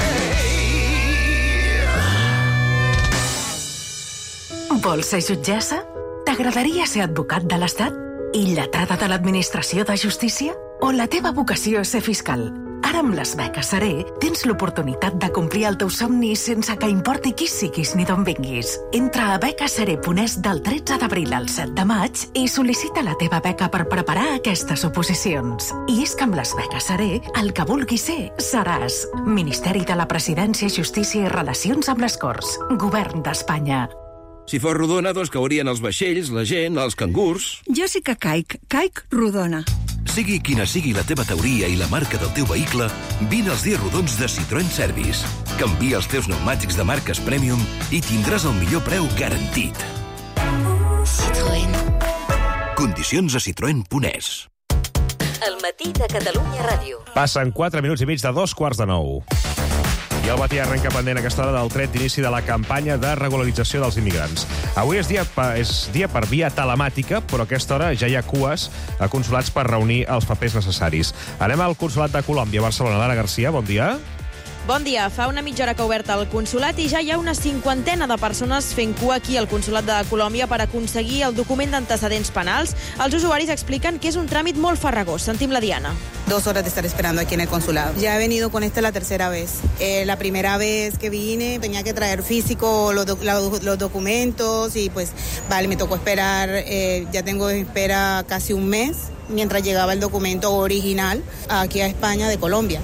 Vols ser jutgessa? T'agradaria ser advocat de l'Estat? I lletrada de l'Administració de Justícia? O la teva vocació és ser fiscal? Ara amb les beques Seré tens l'oportunitat de complir el teu somni sense que importi qui siguis ni d'on vinguis. Entra a beques seré punt es del tretze d'abril al set de maig i sol·licita la teva beca per preparar aquestes oposicions. I és que amb les beques Seré, el que vulguis ser, seràs. Ministeri de la Presidència, Justícia i Relacions amb les Corts. Govern d'Espanya. Si fos rodona, doncs caurien els vaixells, la gent, els cangurs... Jo sí que caic. Caic rodona. Sigui quina sigui la teva teoria i la marca del teu vehicle, vine als dies rodons de Citroën Service. Canvia els teus pneumàtics de marques Premium i tindràs el millor preu garantit. Citroën. Condicions a citroen punt es. El matí de Catalunya Ràdio. Passen quatre minuts i mig de dos quarts de nou. I el matí arrenca pendent aquesta hora del tret d'inici de la campanya de regularització dels immigrants. Avui és dia, pa, és dia per via telemàtica, però a aquesta hora ja hi ha cues a consulats per reunir els papers necessaris. Anem al Consolat de Colòmbia, a Barcelona. Lara Garcia, bon dia. Bon dia. Fa una mitja hora que ha obert el consulat i ja hi ha una cinquantena de persones fent cua aquí al Consolat de Colòmbia per aconseguir el document d'antecedents penals. Els usuaris expliquen que és un tràmit molt farragós. Sentim la Diana. Dos horas de estar esperando aquí en el consulado. Ya he venido con esta la tercera vez. Eh, la primera vez que vine tenía que traer físico los, doc los, los documentos y pues vale, me tocó esperar, eh, ya tengo en espera casi un mes mientras llegaba el documento original aquí a España de Colombia.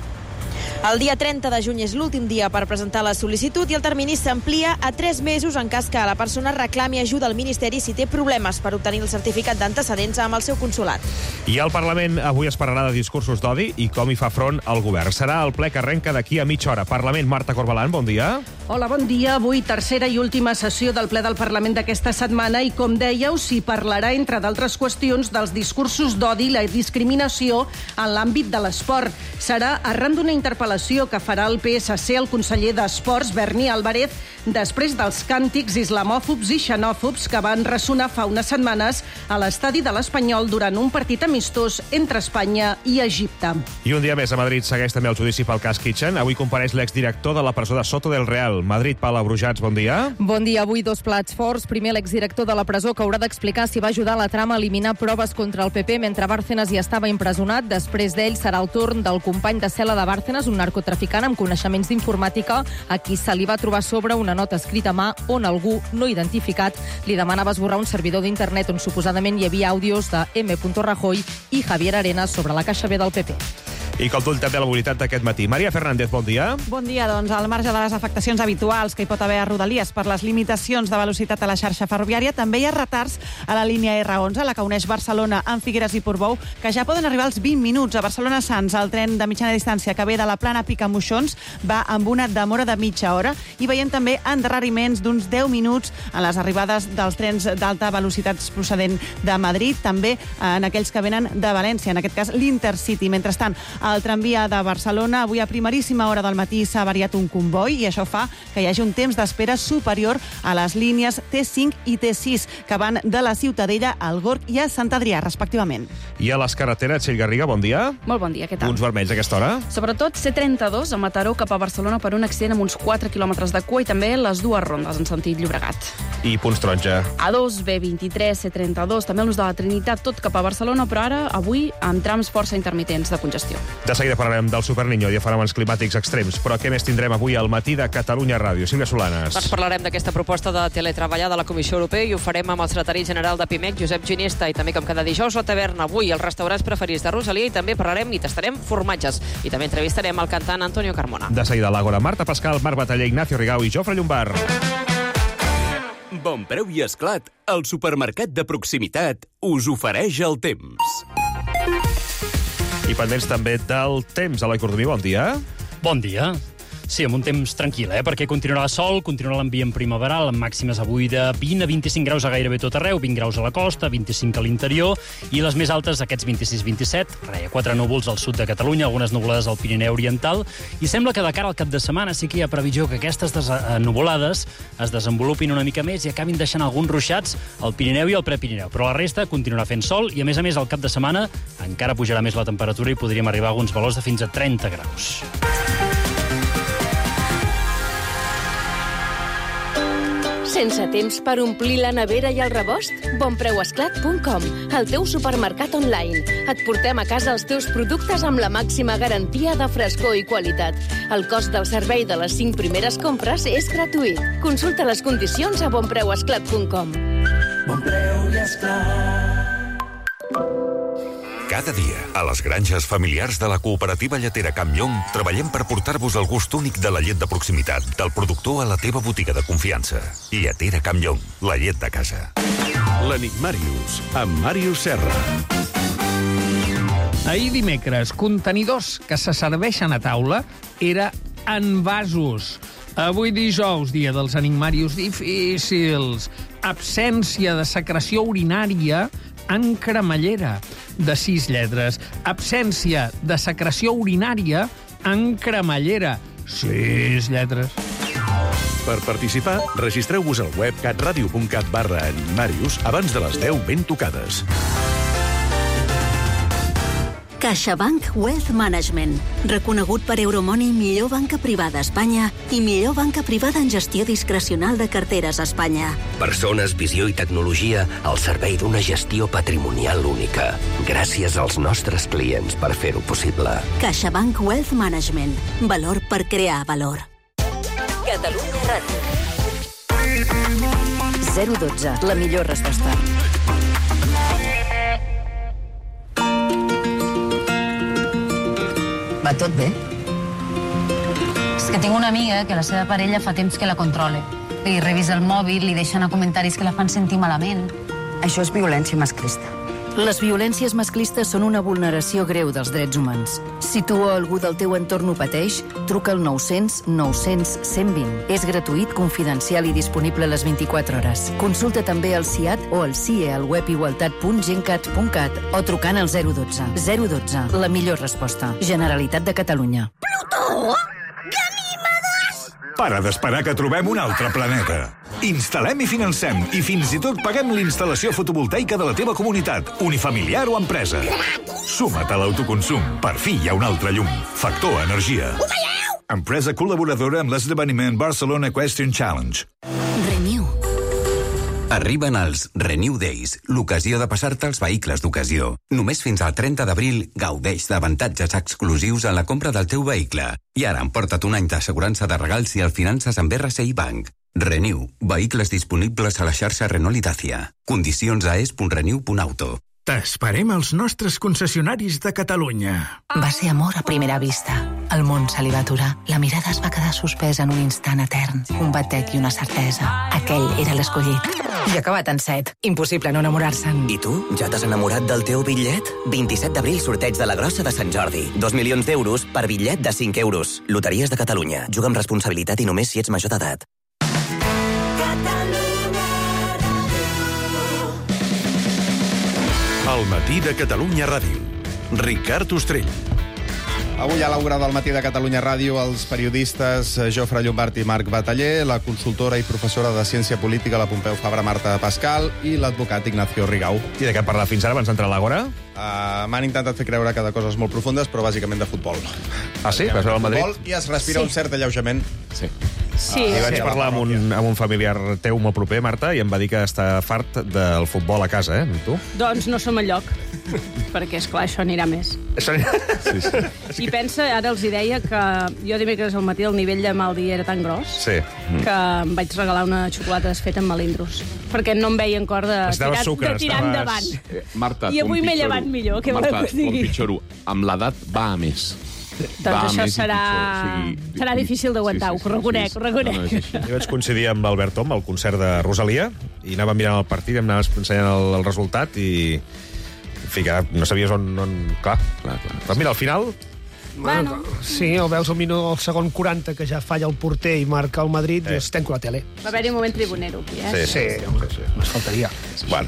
El dia trenta de juny és l'últim dia per presentar la sol·licitud i el termini s'amplia a tres mesos en cas que la persona reclami ajuda al Ministeri si té problemes per obtenir el certificat d'antecedents amb el seu consulat. I el Parlament avui es parlarà de discursos d'odi i com hi fa front el govern. Serà el ple que arrenca d'aquí a mitja hora. Parlament, Marta Corbalan, bon dia. Hola, bon dia. Avui tercera i última sessió del ple del Parlament d'aquesta setmana i, com dèieu, s'hi parlarà, entre d'altres qüestions, dels discursos d'odi i la discriminació en l'àmbit de l'esport. Serà arran d'una interpel·lació que farà el P S C al conseller d'Esports, Berni Álvarez, després dels càntics islamòfobs i xenòfobs que van ressonar fa unes setmanes a l'estadi de l'Espanyol durant un partit amistós entre Espanya i Egipte. I un dia més a Madrid segueix també el judici pel cas Kitchen. Avui compareix l'exdirector de la presó de Soto del Real. Madrid, Paula Brujats, bon dia. Bon dia. Avui dos plats forts. Primer, l'exdirector de la presó, que haurà d'explicar si va ajudar la trama a eliminar proves contra el P P mentre Bárcenas hi estava empresonat. Després d'ell serà el torn del company de cel·la de Bárcenas, un narcotraficant amb coneixements d'informàtica, a qui se li va trobar sobre una nota escrita a mà on algú no identificat li demanava esborrar un servidor d'internet on suposadament hi havia àudios de M. Rajoy i Javier Arenas sobre la caixa B del P P. I cop d'ull també a la mobilitat d'aquest matí. Maria Fernández, bon dia. Bon dia, doncs, al marge de les afectacions habituals que hi pot haver a Rodalies per les limitacions de velocitat a la xarxa ferroviària, també hi ha retards a la línia erre onze, la que uneix Barcelona amb Figueres i Portbou, que ja poden arribar als vint minuts. A Barcelona-Sants, el tren de mitjana distància que ve de la plana Picamoixons va amb una demora de mitja hora i veiem també endarreriments d'uns deu minuts en les arribades dels trens d'alta velocitat procedent de Madrid, també en aquells que venen de València, en aquest cas l'Intercity. Mentrestant, al tramvia de Barcelona, avui a primeríssima hora del matí s'ha variat un comboi i això fa que hi hagi un temps d'espera superior a les línies T cinc i T sis, que van de la Ciutadella al Gorg i a Sant Adrià, respectivament. I a les carreteres, Txell Garriga, bon dia. Molt bon dia, què tal? Punts vermells a aquesta hora? Sobretot C trenta-dos, a Mataró cap a Barcelona per un accident amb uns quatre quilòmetres de cua i també les dues rondes en sentit Llobregat. I punts taronja. A dos, B vint-i-tres, C trenta-dos, també el nus de la Trinitat, tot cap a Barcelona, però ara, avui, amb trams força intermitents de congestió. De seguida parlarem del Superniño i de fenòmens climàtics extrems, però què més tindrem avui al matí de Catalunya Ràdio? Sílvia Solanes. Doncs parlarem d'aquesta proposta de teletreballar de la Comissió Europea i ho farem amb el secretari general de Pimec, Josep Ginesta, i també com cada dijous la taverna, avui els restaurants preferits de Rosalia, i també parlarem i tastarem formatges. I també entrevistarem el cantant Antonio Carmona. De seguida l'Àgora, Marta Pascal, Marc Bataller, Ignacio Rigau i Jofre Llombard. Bon preu i esclat, el supermercat de proximitat us ofereix el temps. I pendents també del temps. Eloi Cordomí, bon dia. Bon dia. Sí, amb un temps tranquil, eh? Perquè continuarà sol, continuarà l'ambient primaveral, amb màximes avui de vint a vint-i-cinc graus a gairebé tot arreu, vint graus a la costa, vint-i-cinc a l'interior, i les més altes, aquests vint-i-sis vint-i-set, res, quatre núvols al sud de Catalunya, algunes nuvolades al Pirineu Oriental, i sembla que de cara al cap de setmana sí que hi ha previsió que aquestes nuvolades es desenvolupin una mica més i acabin deixant alguns ruixats al Pirineu i al Prepirineu, però la resta continuarà fent sol, i a més a més al cap de setmana encara pujarà més la temperatura i podríem arribar a alguns valors de fins a trenta graus. Sense temps per omplir la nevera i el rebost? bonpreuesclat punt com, el teu supermercat online. Et portem a casa els teus productes amb la màxima garantia de frescor i qualitat. El cost del servei de les cinc primeres compres és gratuït. Consulta les condicions a bonpreuesclat punt com. Bon preu i esclat. Cada dia, a les granges familiars de la cooperativa lletera Camp Llong, treballem per portar-vos el gust únic de la llet de proximitat, del productor a la teva botiga de confiança. Lletera Camp Llong, la llet de casa. L'Enigmàrius, amb Màrius Serra. Ahir dimecres, contenidors que se serveixen a taula era en vasos. Avui dijous, dia dels enigmàrius difícils. Absència de secreció urinària en cremallera, de sis lletres. Absència de secreció urinària en cremallera, sis lletres. Per participar, registreu-vos al web catradio punt cat barra enigmàrius abans de les deu ben tocades. CaixaBank Wealth Management, reconegut per Euromoney millor banca privada a Espanya i millor banca privada en gestió discrecional de carteres a Espanya. Persones, visió i tecnologia al servei d'una gestió patrimonial única. Gràcies als nostres clients per fer-ho possible. CaixaBank Wealth Management, valor per crear valor. Catalunya Ràdio. zero dotze, la millor resposta. Va tot bé? És que tinc una amiga que la seva parella fa temps que la controla. Li revisa el mòbil, li deixa anar comentaris que la fan sentir malament. Això és violència masclista. Les violències masclistes són una vulneració greu dels drets humans. Si tu o algú del teu entorn ho pateix, truca al nou cents nou cents cent vint. És gratuït, confidencial i disponible a les vint-i-quatre hores. Consulta també el C I A T o el C I E al web igualtat punt gencat punt cat o trucant al zero dotze. zero dotze, la millor resposta. Generalitat de Catalunya. Plutó! Para d'esperar que trobem un altre planeta. Instal·lem i financem i fins i tot paguem l'instal·lació fotovoltaica de la teva comunitat, unifamiliar o empresa. Suma't a l'autoconsum. Per fi hi ha un altre llum. Factor Energia. Empresa col·laboradora amb l'esdeveniment Barcelona Equestrian Challenge. Renew. Arriben els Renew Days, l'ocasió de passar-te els vehicles d'ocasió. Només fins al trenta d'abril gaudeix d'avantatges exclusius en la compra del teu vehicle. I ara emporta't un any d'assegurança de regal si el finances amb R C I Bank. Renew, vehicles disponibles a la xarxa Renault i Dacia. Condicions a es punt renew punt auto. T'esperem als nostres concessionaris de Catalunya. Va ser amor a primera vista. El món se li va aturar. La mirada es va quedar suspesa en un instant etern. Un batec i una certesa. Aquell era l'escollit. I acabat en set. Impossible no enamorar-se'n. I tu? Ja t'has enamorat del teu bitllet? vint-i-set d'abril, sorteig de la Grossa de Sant Jordi. Dos milions d'euros per bitllet de cinc euros. Loteries de Catalunya. Juga amb responsabilitat i només si ets major d'edat. El matí de Catalunya Ràdio. Ricard Ostrell. Avui a l'Aura del matí de Catalunya Ràdio els periodistes Jofre Llombart i Marc Bataller, la consultora i professora de Ciència Política la Pompeu Fabra Marta Pascal i l'advocat Ignacio Rigau. I de què hem parlat fins ara abans d'entrar a l'Agora? Uh, M'han intentat fer creure que de coses molt profundes, però bàsicament de futbol. Ah, sí? Vas veure el Madrid? Futbol, I es respira sí. un cert alleujament. Sí. Sí. Ah, I vaig sí. parlar amb un, amb un familiar teu molt proper, Marta, i em va dir que està fart del futbol a casa, eh, amb tu. Doncs no som al lloc, perquè, esclar, això anirà més. Això anirà... Sí, sí. I pensa, ara els hi deia que jo dimecres al matí el nivell de mal dia era tan gros sí. que em vaig regalar una xocolata desfeta amb melindros, perquè no em veia en cor de tirar, sucre, de tirar estaves... endavant. Eh, Marta, I avui m'he llevat millor, què voleu que us digui? Pitjoro, amb l'edat va a més. Doncs això serà... O sigui, serà difícil d'aguantar, sí, sí, sí, ho reconec, sí, sí. ho reconec. No, no, jo vaig coincidir amb Albert Tom al concert de Rosalia i anàvem mirant el partit, em anaves ensenyant el, el resultat i... En fi, que no sabies on... on... Clar, clar, clar. Però mira, al final... Bueno, sí, el veus al minut al segon quaranta que ja falla el porter i marca el Madrid eh. i es tenco la tele. Va haver-hi un moment tribunero aquí, eh? Sí, sí, sí, sí, sí. Més faltaria. Bueno.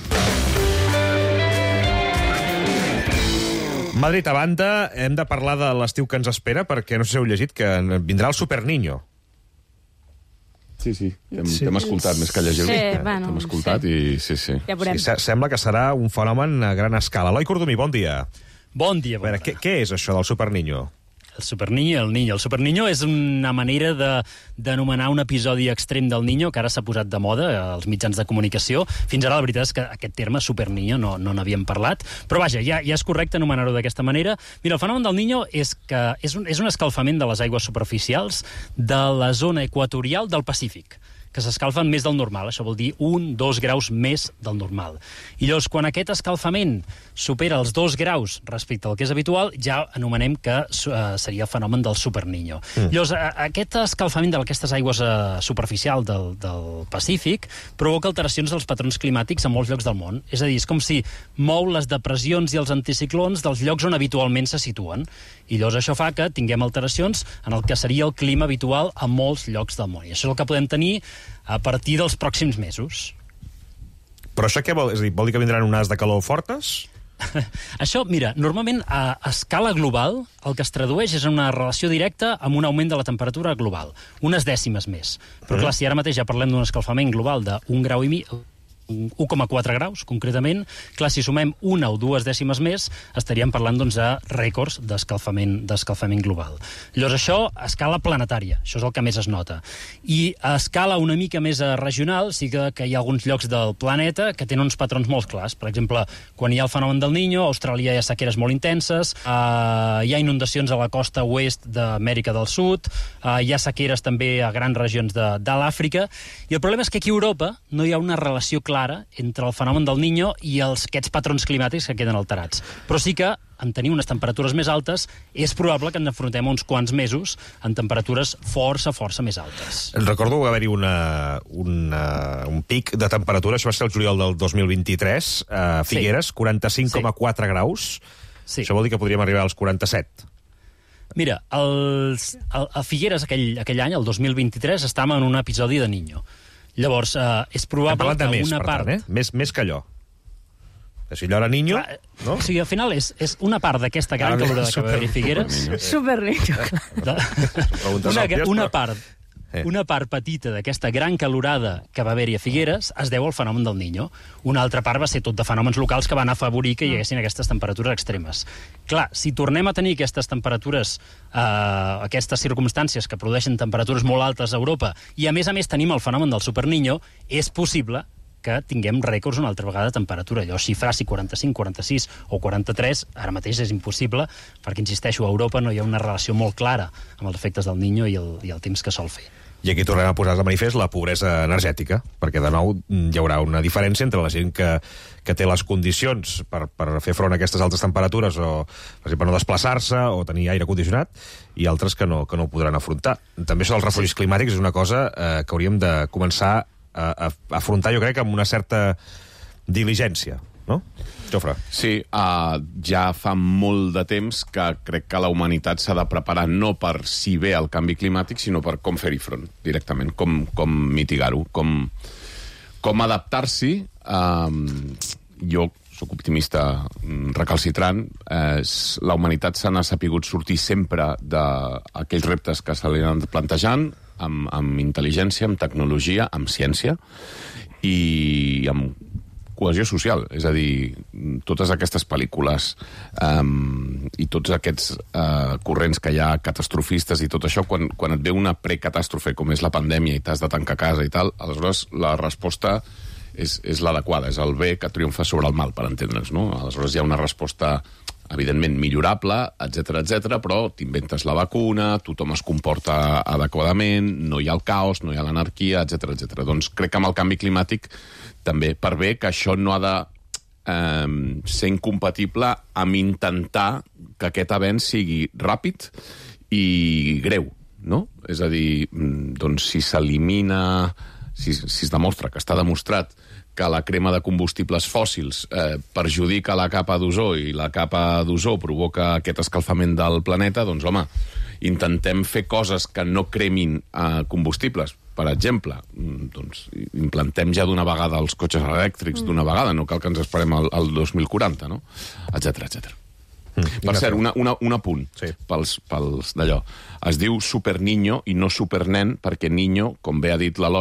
Madrid a banda, hem de parlar de l'estiu que ens espera, perquè no sé si heu llegit que vindrà el Super Niño. Sí, sí, hem, sí. hem escoltat més que llegir-ho. Sí, bueno, hem escoltat sí. i sí, sí. Ja veurem. Sí, sembla que serà un fenomen a gran escala. Eloi Cordomí, bon dia. Bon dia. Bon a veure, què, què és això del Super Niño? El Superniño i el Niño. El Superniño és una manera de d'anomenar un episodi extrem del Niño que ara s'ha posat de moda als mitjans de comunicació. Fins ara la veritat és que aquest terme Superniño no no n'havíem parlat, però vaja, ja, ja és correcte anomenar-ho d'aquesta manera. Mira, el fenomen del Niño és que és un, és un escalfament de les aigües superficials de la zona equatorial del Pacífic, que s'escalfen més del normal. Això vol dir un, dos graus més del normal. I llavors, quan aquest escalfament supera els dos graus respecte al que és habitual, ja anomenem que uh, seria el fenomen del Superniño. Mm. Llavors, uh, aquest escalfament d'aquestes aigües uh, superficials del, del Pacífic provoca alteracions dels patrons climàtics a molts llocs del món. És a dir, és com si mou les depressions i els anticiclons dels llocs on habitualment se situen. I llavors això fa que tinguem alteracions en el que seria el clima habitual a molts llocs del món. I això és el que podem tenir a partir dels pròxims mesos. Però això què vol? És a dir, vol dir que vindran onades de calor fortes? Això, mira, normalment a escala global el que es tradueix és una relació directa amb un augment de la temperatura global, unes dècimes més. Però clar, si ara mateix ja parlem d'un escalfament global d'un grau i mig, un coma quatre graus, concretament, clar, si sumem una o dues dècimes més, estaríem parlant, doncs, de rècords d'escalfament d'escalfament global. Llavors, això a escala planetària, això és el que més es nota. I a escala una mica més regional, sí que, que hi ha alguns llocs del planeta que tenen uns patrons molt clars. Per exemple, quan hi ha el fenomen del Niño, a Austràlia hi ha sequeres molt intenses, eh, hi ha inundacions a la costa oest d'Amèrica del Sud, eh, hi ha sequeres també a grans regions de, de l'Àfrica, i el problema és que aquí a Europa no hi ha una relació clara entre el fenomen del Niño i els, aquests patrons climàtics que queden alterats. Però sí que, en tenir unes temperatures més altes, és probable que ens enfrontem uns quants mesos en temperatures força, força més altes. Recordo haver-hi una, una, un pic de temperatura, això va ser el juliol del dos mil vint-i-tres, a Figueres, sí. quaranta-cinc coma quatre sí. graus. Sí. Això vol dir que podríem arribar als quaranta-set. Mira, els, el, a Figueres aquell, aquell any, el dos mil vint-i-tres, estàvem en un episodi de Niño. Llavors, eh, és probable que més, una per part... Tant, eh? més, més que allò. Si allò era Niño... Clar, no? O sigui, al final és, és una part d'aquesta gran calorada que va haver-hi Figueres... Superniño. Una, una part... Una part petita d'aquesta gran calorada que va haver-hi a Figueres es deu al fenomen del Niño. Una altra part va ser tot de fenòmens locals que van afavorir que hi haguessin aquestes temperatures extremes. Clar, si tornem a tenir aquestes temperatures, eh, aquestes circumstàncies que produeixen temperatures molt altes a Europa, i a més a més tenim el fenomen del Superniño, és possible que tinguem rècords una altra vegada de temperatura. Allò xifrar si quaranta-cinc, quaranta-sis o quaranta-tres ara mateix és impossible, perquè, insisteixo, a Europa no hi ha una relació molt clara amb els efectes del Niño i el, i el temps que sol fer. I aquí tornem a posar de manifest la pobresa energètica, perquè de nou hi haurà una diferència entre la gent que, que té les condicions per, per fer front a aquestes altes temperatures o per exemple, no desplaçar-se o tenir aire condicionat i altres que no, que no ho podran afrontar. També això dels refugis sí. climàtics és una cosa eh, que hauríem de començar a, a afrontar, jo crec, amb una certa diligència, no? Jofre. Sí, uh, ja fa molt de temps que crec que la humanitat s'ha de preparar no per si ve el canvi climàtic, sinó per com fer-hi front directament, com, com mitigar-ho, com, com adaptar-s'hi. Uh, jo soc optimista recalcitrant. Eh, la humanitat se n'ha sapigut sortir sempre d'aquells reptes que se li han plantejant, amb, amb intel·ligència, amb tecnologia, amb ciència i amb cohesió social, és a dir, totes aquestes pel·lícules um, i tots aquests uh, corrents que hi ha catastrofistes i tot això, quan, quan et ve una precatàstrofe com és la pandèmia i t'has de tancar a casa i tal, aleshores la resposta és, és l'adequada, és el bé que triomfa sobre el mal, per entendre'ns, no? Aleshores hi ha una resposta evidentment millorable, etcètera, etcètera, però t'inventes la vacuna, tothom es comporta adequadament, no hi ha el caos, no hi ha l'anarquia, etcètera, etcètera. Doncs crec que amb el canvi climàtic també, per bé que això no ha de eh, ser incompatible amb intentar que aquest avenç sigui ràpid i greu, no? És a dir, doncs si s'elimina, si, si es demostra que està demostrat que la crema de combustibles fòssils eh, perjudica la capa d'ozó i la capa d'ozó provoca aquest escalfament del planeta, doncs, home, intentem fer coses que no cremin eh, combustibles. Per exemple, doncs, implantem ja d'una vegada els cotxes elèctrics mm. d'una vegada, no cal que ens esperem al, al dos mil quaranta, no? Etcètera, etcètera. Mm. Per cert, una, una, un apunt sí. pels, pels d'allò. Es diu Superniño i no Supernen, perquè Niño, com bé ha dit l'Eloi,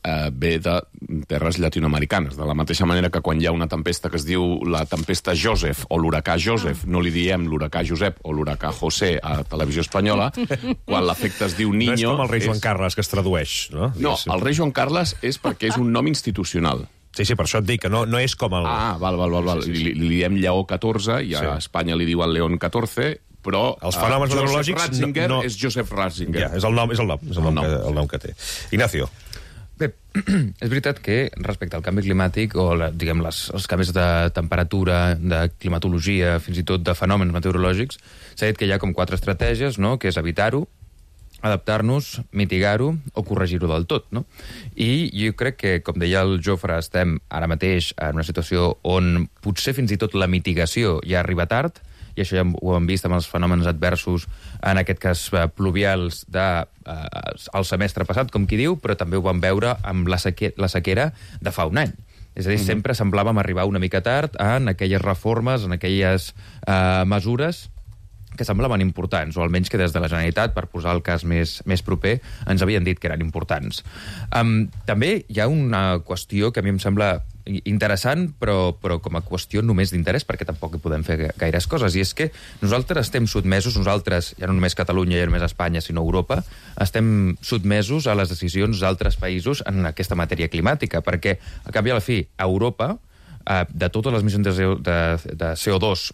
eh, ve de terres llatinoamericanes. De la mateixa manera que quan hi ha una tempesta que es diu la tempesta Joseph o l'huracà Joseph, no li diem l'huracà Josep o l'huracà José a Televisió Espanyola, quan l'efecte es diu Niño... No és com el rei Joan és... Carles, que es tradueix, no? No, el rei Joan Carles és perquè és un nom institucional. Sí, sí, per això et dic, que no, no és com el... Ah, val, val, val. val. Sí, sí, sí. Li, li diem Lleó catorze, i a sí. Espanya li diuen León catorze, però els fenòmens uh, meteorològics Joseph Ratzinger no, no... és Joseph Ratzinger. Ja, és el nom, és el nom, és el nom, el nom. Que, el nom que té. Ignacio. Bé, és veritat que respecte al canvi climàtic o la, diguem, les, els canvis de temperatura, de climatologia, fins i tot de fenòmens meteorològics, s'ha dit que hi ha com quatre estratègies, no?, que és evitar-ho, adaptar-nos, mitigar-ho o corregir-ho del tot, no? I jo crec que, com deia el Jofre, estem ara mateix en una situació on potser fins i tot la mitigació ja arriba tard, i això ja ho hem vist amb els fenòmens adversos, en aquest cas pluvials de, eh, el semestre passat, com qui diu, però també ho vam veure amb la, seque, la sequera de fa un any. És a dir, mm-hmm. sempre semblàvem arribar una mica tard en aquelles reformes, en aquelles eh, mesures que semblaven importants, o almenys que des de la Generalitat, per posar el cas més, més proper, ens havien dit que eren importants. Um, també hi ha una qüestió que a mi em sembla interessant, però, però com a qüestió només d'interès, perquè tampoc hi podem fer gaires coses, i és que nosaltres estem sotmesos, nosaltres, ja no només Catalunya, ja no només Espanya, sinó Europa, estem sotmesos a les decisions d'altres països en aquesta matèria climàtica, perquè, a canvi a la fi, a Europa, eh, de totes les emissions de, de, de C O dos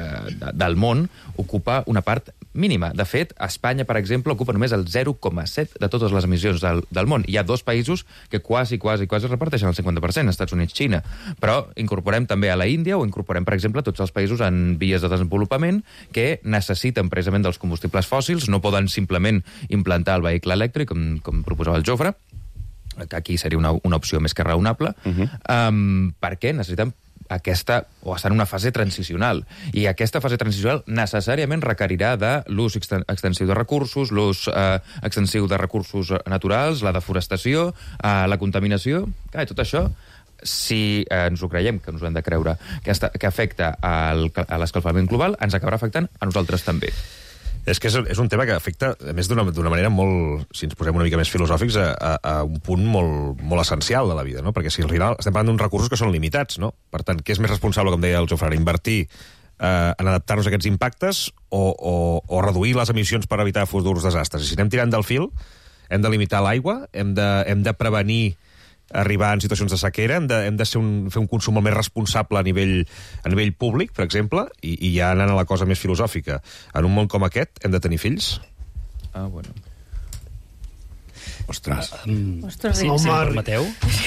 del món, ocupa una part mínima. De fet, Espanya, per exemple, ocupa només el zero coma set de totes les emissions del, del món. Hi ha dos països que quasi, quasi, quasi reparteixen el cinquanta per cent, Estats Units, Xina. Però incorporem també a la Índia o incorporem, per exemple, tots els països en vies de desenvolupament que necessiten precisament dels combustibles fòssils, no poden simplement implantar el vehicle elèctric, com, com proposava el Jofre, que aquí seria una, una opció més que raonable, uh-huh. um, perquè necessitem aquesta, o estar en una fase transicional. I aquesta fase transicional necessàriament requerirà de l'ús extensiu de recursos, l'ús eh, extensiu de recursos naturals, la deforestació, eh, la contaminació. Clar, tot això, si eh, ens ho creiem, que ens ho hem de creure, que, està, que afecta al, a l'escalfament global, ens acabarà afectant a nosaltres també. És que és, és un tema que afecta, a més, d'una manera molt, si ens posem una mica més filosòfics, a, a, a un punt molt, molt essencial de la vida, no? Perquè si al final estem parlant d'uns recursos que són limitats, no? Per tant, què és més responsable, com deia el Jofre, invertir eh, en adaptar-nos a aquests impactes o, o, o reduir les emissions per evitar futurs desastres? I si anem tirant del fil, hem de limitar l'aigua, hem de, hem de prevenir arribar en situacions de sequera, hem de, hem de ser un, fer un consum molt més responsable a nivell, a nivell públic, per exemple, i, i ja anant a la cosa més filosòfica. En un món com aquest, hem de tenir fills? Ah, bueno. Ostres. Um, Ostres, sí, si em permeteu.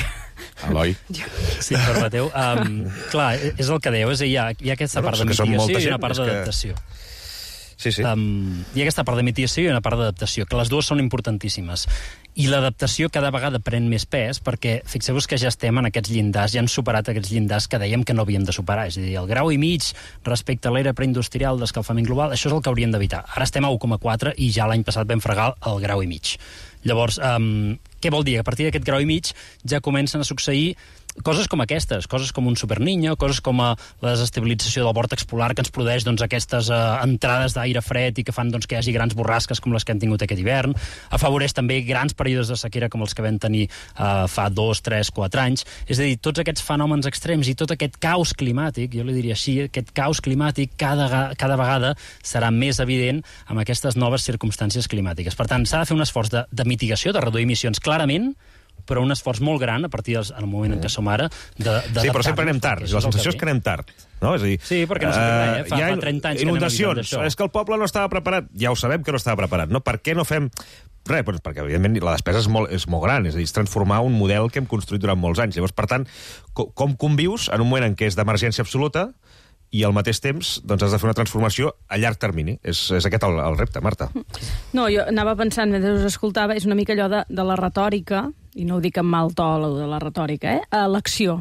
Eloi. Si em permeteu. Um, clar, és el que dèieu, és a dir, hi ha, hi ha aquesta part de mitigació i una part d'adaptació. Que... Sí, sí. Um, hi ha aquesta part de mitigació i una part d'adaptació, que les dues són importantíssimes. I l'adaptació cada vegada pren més pes perquè fixeu-vos que ja estem en aquests llindars, ja hem superat aquests llindars que dèiem que no havíem de superar. És a dir, el grau i mig respecte a l'era preindustrial d'escalfament global, això és el que hauríem d'evitar. Ara estem a u coma quatre i ja l'any passat vam fregar el grau i mig. Llavors, um, què vol dir? A partir d'aquest grau i mig ja comencen a succeir coses com aquestes, coses com un superniño, coses com a la desestabilització del vòrtex polar que ens produeix doncs, aquestes uh, entrades d'aire fred i que fan doncs, que hi hagi grans borrasques com les que hem tingut aquest hivern. Afavoreix també grans períodes de sequera com els que vam tenir uh, fa dos, tres, quatre anys. És a dir, tots aquests fenòmens extrems i tot aquest caos climàtic, jo li diria així, aquest caos climàtic cada, cada vegada serà més evident amb aquestes noves circumstàncies climàtiques. Per tant, s'ha de fer un esforç de, de mitigació, de reduir emissions clarament, però un esforç molt gran a partir del el moment en què som ara de, de sí, però sempre anem tard. La sensació és que anem tard. No? És a dir, sí, perquè no s'ha fet res, eh? Fa, fa trenta anys que anem avisant d'això. És que el poble no estava preparat. Ja ho sabem que no estava preparat. No? Per què no fem res? Doncs perquè, evidentment, la despesa és molt, és molt gran. És a dir, és transformar un model que hem construït durant molts anys. Llavors, per tant, com convius en un moment en què és d'emergència absoluta i al mateix temps doncs, has de fer una transformació a llarg termini. És, és aquest el, el repte, Marta. No, jo anava pensant, mentre us escoltava, és una mica allò de, de la retòrica, i no ho dic amb mal to, de la retòrica, eh? A l'acció.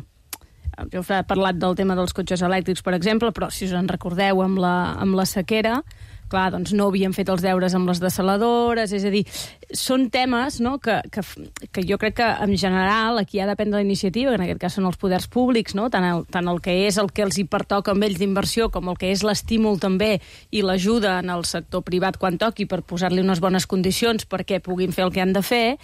Jo he parlat del tema dels cotxes elèctrics, per exemple, però si us en recordeu amb la, amb la sequera, clar, doncs no havíem fet els deures amb les dessaladores, és a dir, són temes, no, que, que, que jo crec que en general aquí ha de prendre la iniciativa, que en aquest cas són els poders públics, no? tant, el, tant el que és el que els hi pertoca amb ells d'inversió com el que és l'estímul també i l'ajuda en el sector privat quan toqui per posar-li unes bones condicions perquè puguin fer el que han de fer,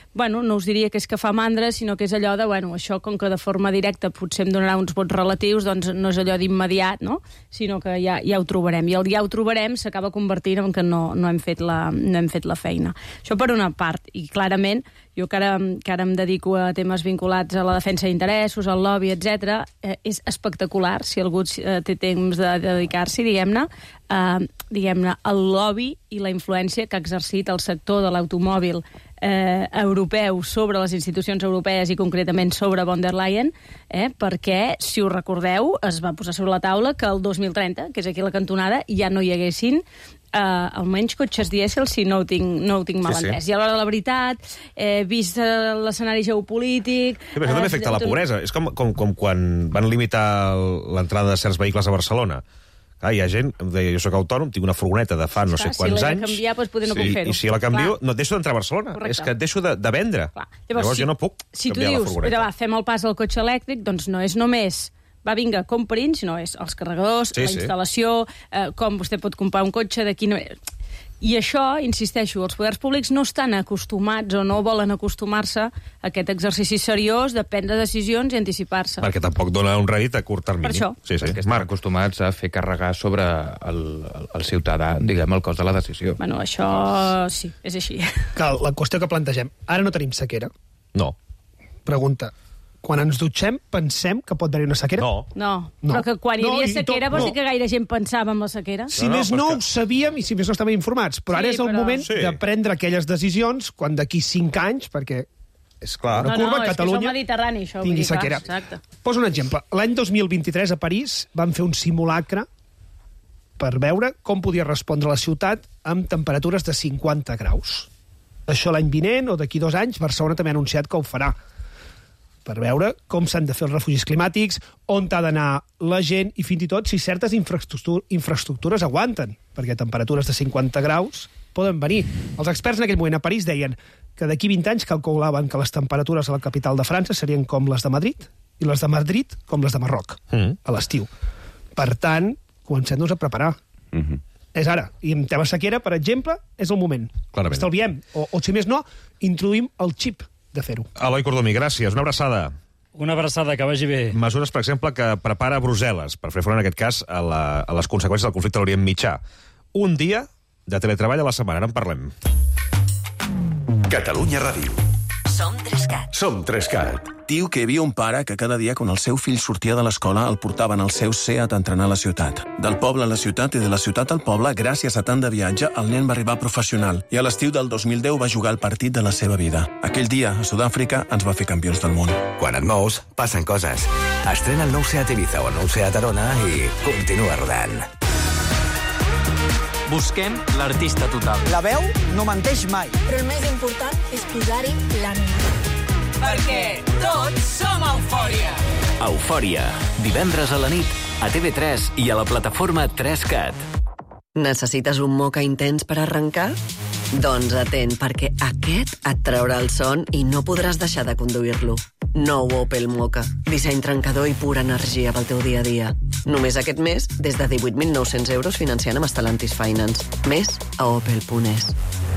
bueno, no us diria que és que fa mandra, sinó que és allò de, bueno, això com que de forma directa potser em donarà uns vots relatius, doncs no és allò d'immediat, no? Sinó que ja, ja ho trobarem. I el ja ho trobarem s'acaba convertint en que no, no, hem fet la, no hem fet la feina. Això per una part. I clarament, jo que ara, que ara em dedico a temes vinculats a la defensa d'interessos, al lobby, etcètera, eh, és espectacular, si algú eh, té temps de, de dedicar-s'hi, diguem-ne, eh, diguem-ne, el lobby i la influència que ha exercit el sector de l'automòbil eh, europeu sobre les institucions europees i concretament sobre von der Leyen, eh, perquè, si us recordeu, es va posar sobre la taula que el dos mil trenta, que és aquí la cantonada, ja no hi haguessin Uh, almenys cotxes dièsel, si no ho tinc, no ho tinc mal entès. Sí, sí. I a l'hora de la veritat, eh, vist uh, l'escenari geopolític... Sí, però això uh, també afecta la pobresa. És com, com, com quan van limitar l'entrada de certs vehicles a Barcelona. Ah, hi ha gent, deia, jo soc autònom, tinc una furgoneta de fa no sé quants anys... Si l'he de canviar, doncs poder no sí, puc fer-ho. I si la canvio, no deixo d'entrar a Barcelona. Correcte. És que deixo de, de vendre. Clar. Llavors, Llavors si, jo no puc si canviar dius, la furgoneta. Va, fem el pas al cotxe elèctric, doncs no és només... va, vinga, comprin, sinó és els carregadors, sí, la instal·lació, eh, com vostè pot comprar un cotxe, de quina... I això, insisteixo, els poders públics no estan acostumats o no volen acostumar-se a aquest exercici seriós de prendre decisions i anticipar-se. Perquè tampoc dona un rèdit a curt termini. Per això. Sí, sí. Perquè estan Marc. acostumats a fer carregar sobre el, el, el ciutadà, diguem, el cost de la decisió. Bueno, això sí, és així. Cal, la qüestió que plantegem, ara no tenim sequera. No. Pregunta, quan ens dutxem, pensem que pot haver una sequera? No. No, no. Però que quan hi havia no, sequera, vols no. dir que gaire gent pensava en la sequera? Si no, no, més no que... ho sabíem i si més no estàvem informats. Però sí, ara és el però... moment sí. de prendre aquelles decisions quan d'aquí cinc anys, perquè és clar, una no, curva, no, Catalunya és que som mediterrani, això, tingui vull dir, sequera. Exacte. Poso un exemple. L'any dos mil vint-i-tres a París van fer un simulacre per veure com podia respondre la ciutat amb temperatures de cinquanta graus. Això l'any vinent o d'aquí dos anys, Barcelona també ha anunciat que ho farà, per veure com s'han de fer els refugis climàtics, on ha d'anar la gent i fins i tot si certes infraestructures, infraestructures aguanten, perquè temperatures de cinquanta graus poden venir. Els experts en aquell moment a París deien que d'aquí vint anys calculaven que les temperatures a la capital de França serien com les de Madrid i les de Madrid com les de Marroc, mm. a l'estiu. Per tant, comencem-nos a preparar. Mm-hmm. És ara. I en tema sequera, per exemple, és el moment. Clarament. Estalviem. O, o si més no, introduïm el xip de fer-ho. Eloi Cordomí, gràcies. Una abraçada. Una abraçada, que vagi bé. Mesures, per exemple, que prepara Brussel·les per fer front, en aquest cas, a, la, a les conseqüències del conflicte a l'Orient Mitjà. Un dia de teletreball a la setmana. Ara en parlem. Catalunya Ràdio. Som Trescat. Som Trescat. Diu que hi havia un pare que cada dia, quan el seu fill sortia de l'escola, el portaven al seu Seat a entrenar a la ciutat. Del poble a la ciutat i de la ciutat al poble, gràcies a tant de viatge, el nen va arribar professional i a l'estiu del dos mil deu va jugar el partit de la seva vida. Aquell dia, a Sud-àfrica, ens va fer campions del món. Quan et mous, passen coses. Estrena el nou Seat Ibiza o el nou Seat Arona i continua rodant. Busquem l'artista total. La veu no menteix mai. Però el més important és posar-hi l'ànima. Perquè tots som Eufòria. Eufòria. Divendres a la nit, a T V tres i a la plataforma tres cat. Necessites un moca intens per arrencar? Doncs atent, perquè aquest et traurà el son i no podràs deixar de conduir-lo. Nou Opel Moka. Disseny trencador i pura energia pel teu dia a dia. Només aquest mes, des de divuit mil nou-cents euros financiant amb Stellantis Finance. Més a opel punt es.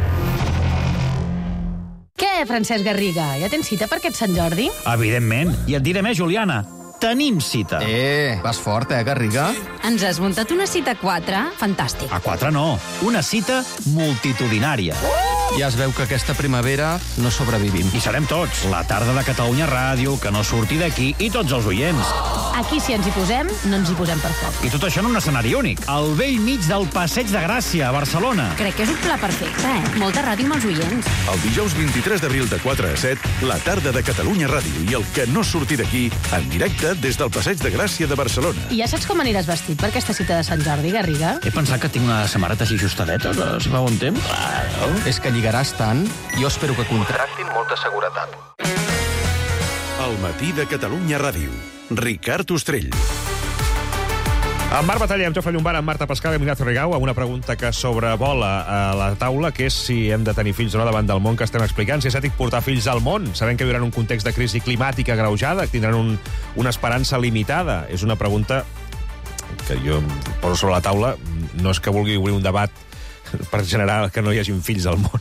Què, Francesc Garriga? Ja tens cita per aquest Sant Jordi? Evidentment. I et diré més, Juliana. Tenim cita. Eh, vas fort, eh, Garriga? Ens has muntat una cita a quatre? Fantàstic. A quatre no. Una cita multitudinària. Uh! Ja es veu que aquesta primavera no sobrevivim. I serem tots. La tarda de Catalunya Ràdio, que no surti d'aquí, i tots els oients. Aquí, si ens hi posem, no ens hi posem per foc. I tot això en un escenari únic. Al vell mig del Passeig de Gràcia, a Barcelona. Crec que és un pla perfecte, eh? Molta ràdio amb els oients. El dijous vint-i-tres d'abril de quatre a set, la tarda de Catalunya Ràdio i el que no surti d'aquí, en directe des del Passeig de Gràcia de Barcelona. I ja saps com aniràs vestit per aquesta cita de Sant Jordi, Garriga? He pensat que tinc una samarreta així ajustadeta, si fa bon temps. Ah, és que lligaràs tant, jo espero que contractin molta seguretat. El matí de Catalunya Ràdio. Ricard Ostrell. En Marc Bataller, amb Jofre Llombart, amb Marta Pascal i amb Ignacio Rigau, amb una pregunta que sobrevola a la taula, que és si hem de tenir fills o no davant del món que estem explicant, si és ètic portar fills al món. Sabem que viuran un context de crisi climàtica agreujada, que tindran un, una esperança limitada. És una pregunta que jo poso sobre la taula. No és que vulgui obrir un debat per generar que no hi hagin fills al món, perquè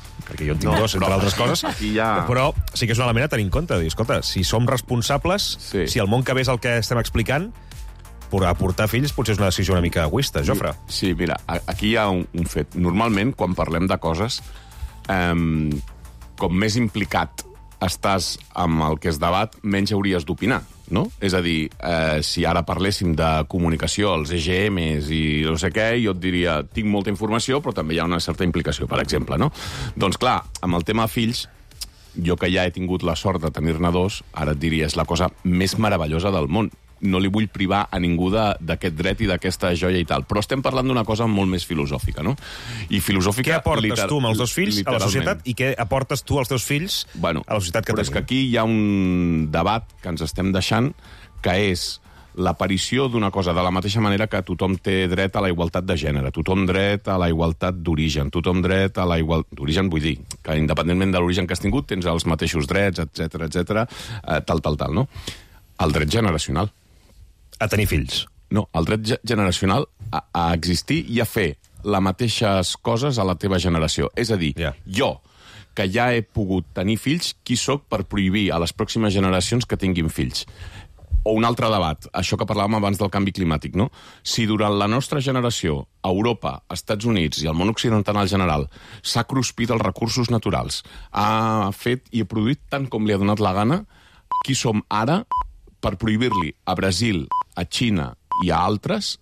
perquè jo en tinc no, dos, entre però, altres coses, ja... però sí que és un element a tenir en compte. Dir, escolta, si som responsables, sí. si el món que ve és el que estem explicant, per aportar fills potser és una decisió una mica egoista. Jofre. Sí, mira, aquí hi ha un, un fet. Normalment, quan parlem de coses, eh, com més implicat estàs amb el que es debat, menys hauries d'opinar, no? És a dir, eh, si ara parléssim de comunicació, els E G Ms i no sé què, jo et diria, tinc molta informació, però també hi ha una certa implicació, per exemple, no? Doncs clar, amb el tema fills, jo que ja he tingut la sort de tenir-ne dos, ara et diria, és la cosa més meravellosa del món. No li vull privar a ningú d'aquest dret i d'aquesta joia i tal. Però estem parlant d'una cosa molt més filosòfica, no? I filosòfica... Què aportes tu amb els teus fills a la societat i què aportes tu als teus fills bueno, a la societat que tenim? Però és que aquí hi ha un debat que ens estem deixant, que és l'aparició d'una cosa de la mateixa manera que tothom té dret a la igualtat de gènere, tothom dret a la igualtat d'origen, tothom dret a la igualtat... D'origen vull dir, que independentment de l'origen que has tingut, tens els mateixos drets, etcètera, etcètera, eh, tal, tal, tal, no? El dret generacional. A tenir fills. No, el dret generacional a, a existir i a fer les mateixes coses a la teva generació. És a dir, yeah. jo, que ja he pogut tenir fills, qui sóc per prohibir a les pròximes generacions que tinguin fills? O un altre debat, això que parlàvem abans del canvi climàtic, no? Si durant la nostra generació, a Europa, Estats Units i el món occidental en general, s'ha cruspit els recursos naturals, ha fet i ha produït tant com li ha donat la gana, qui som ara per prohibir-li a Brasil, a Xina i a altres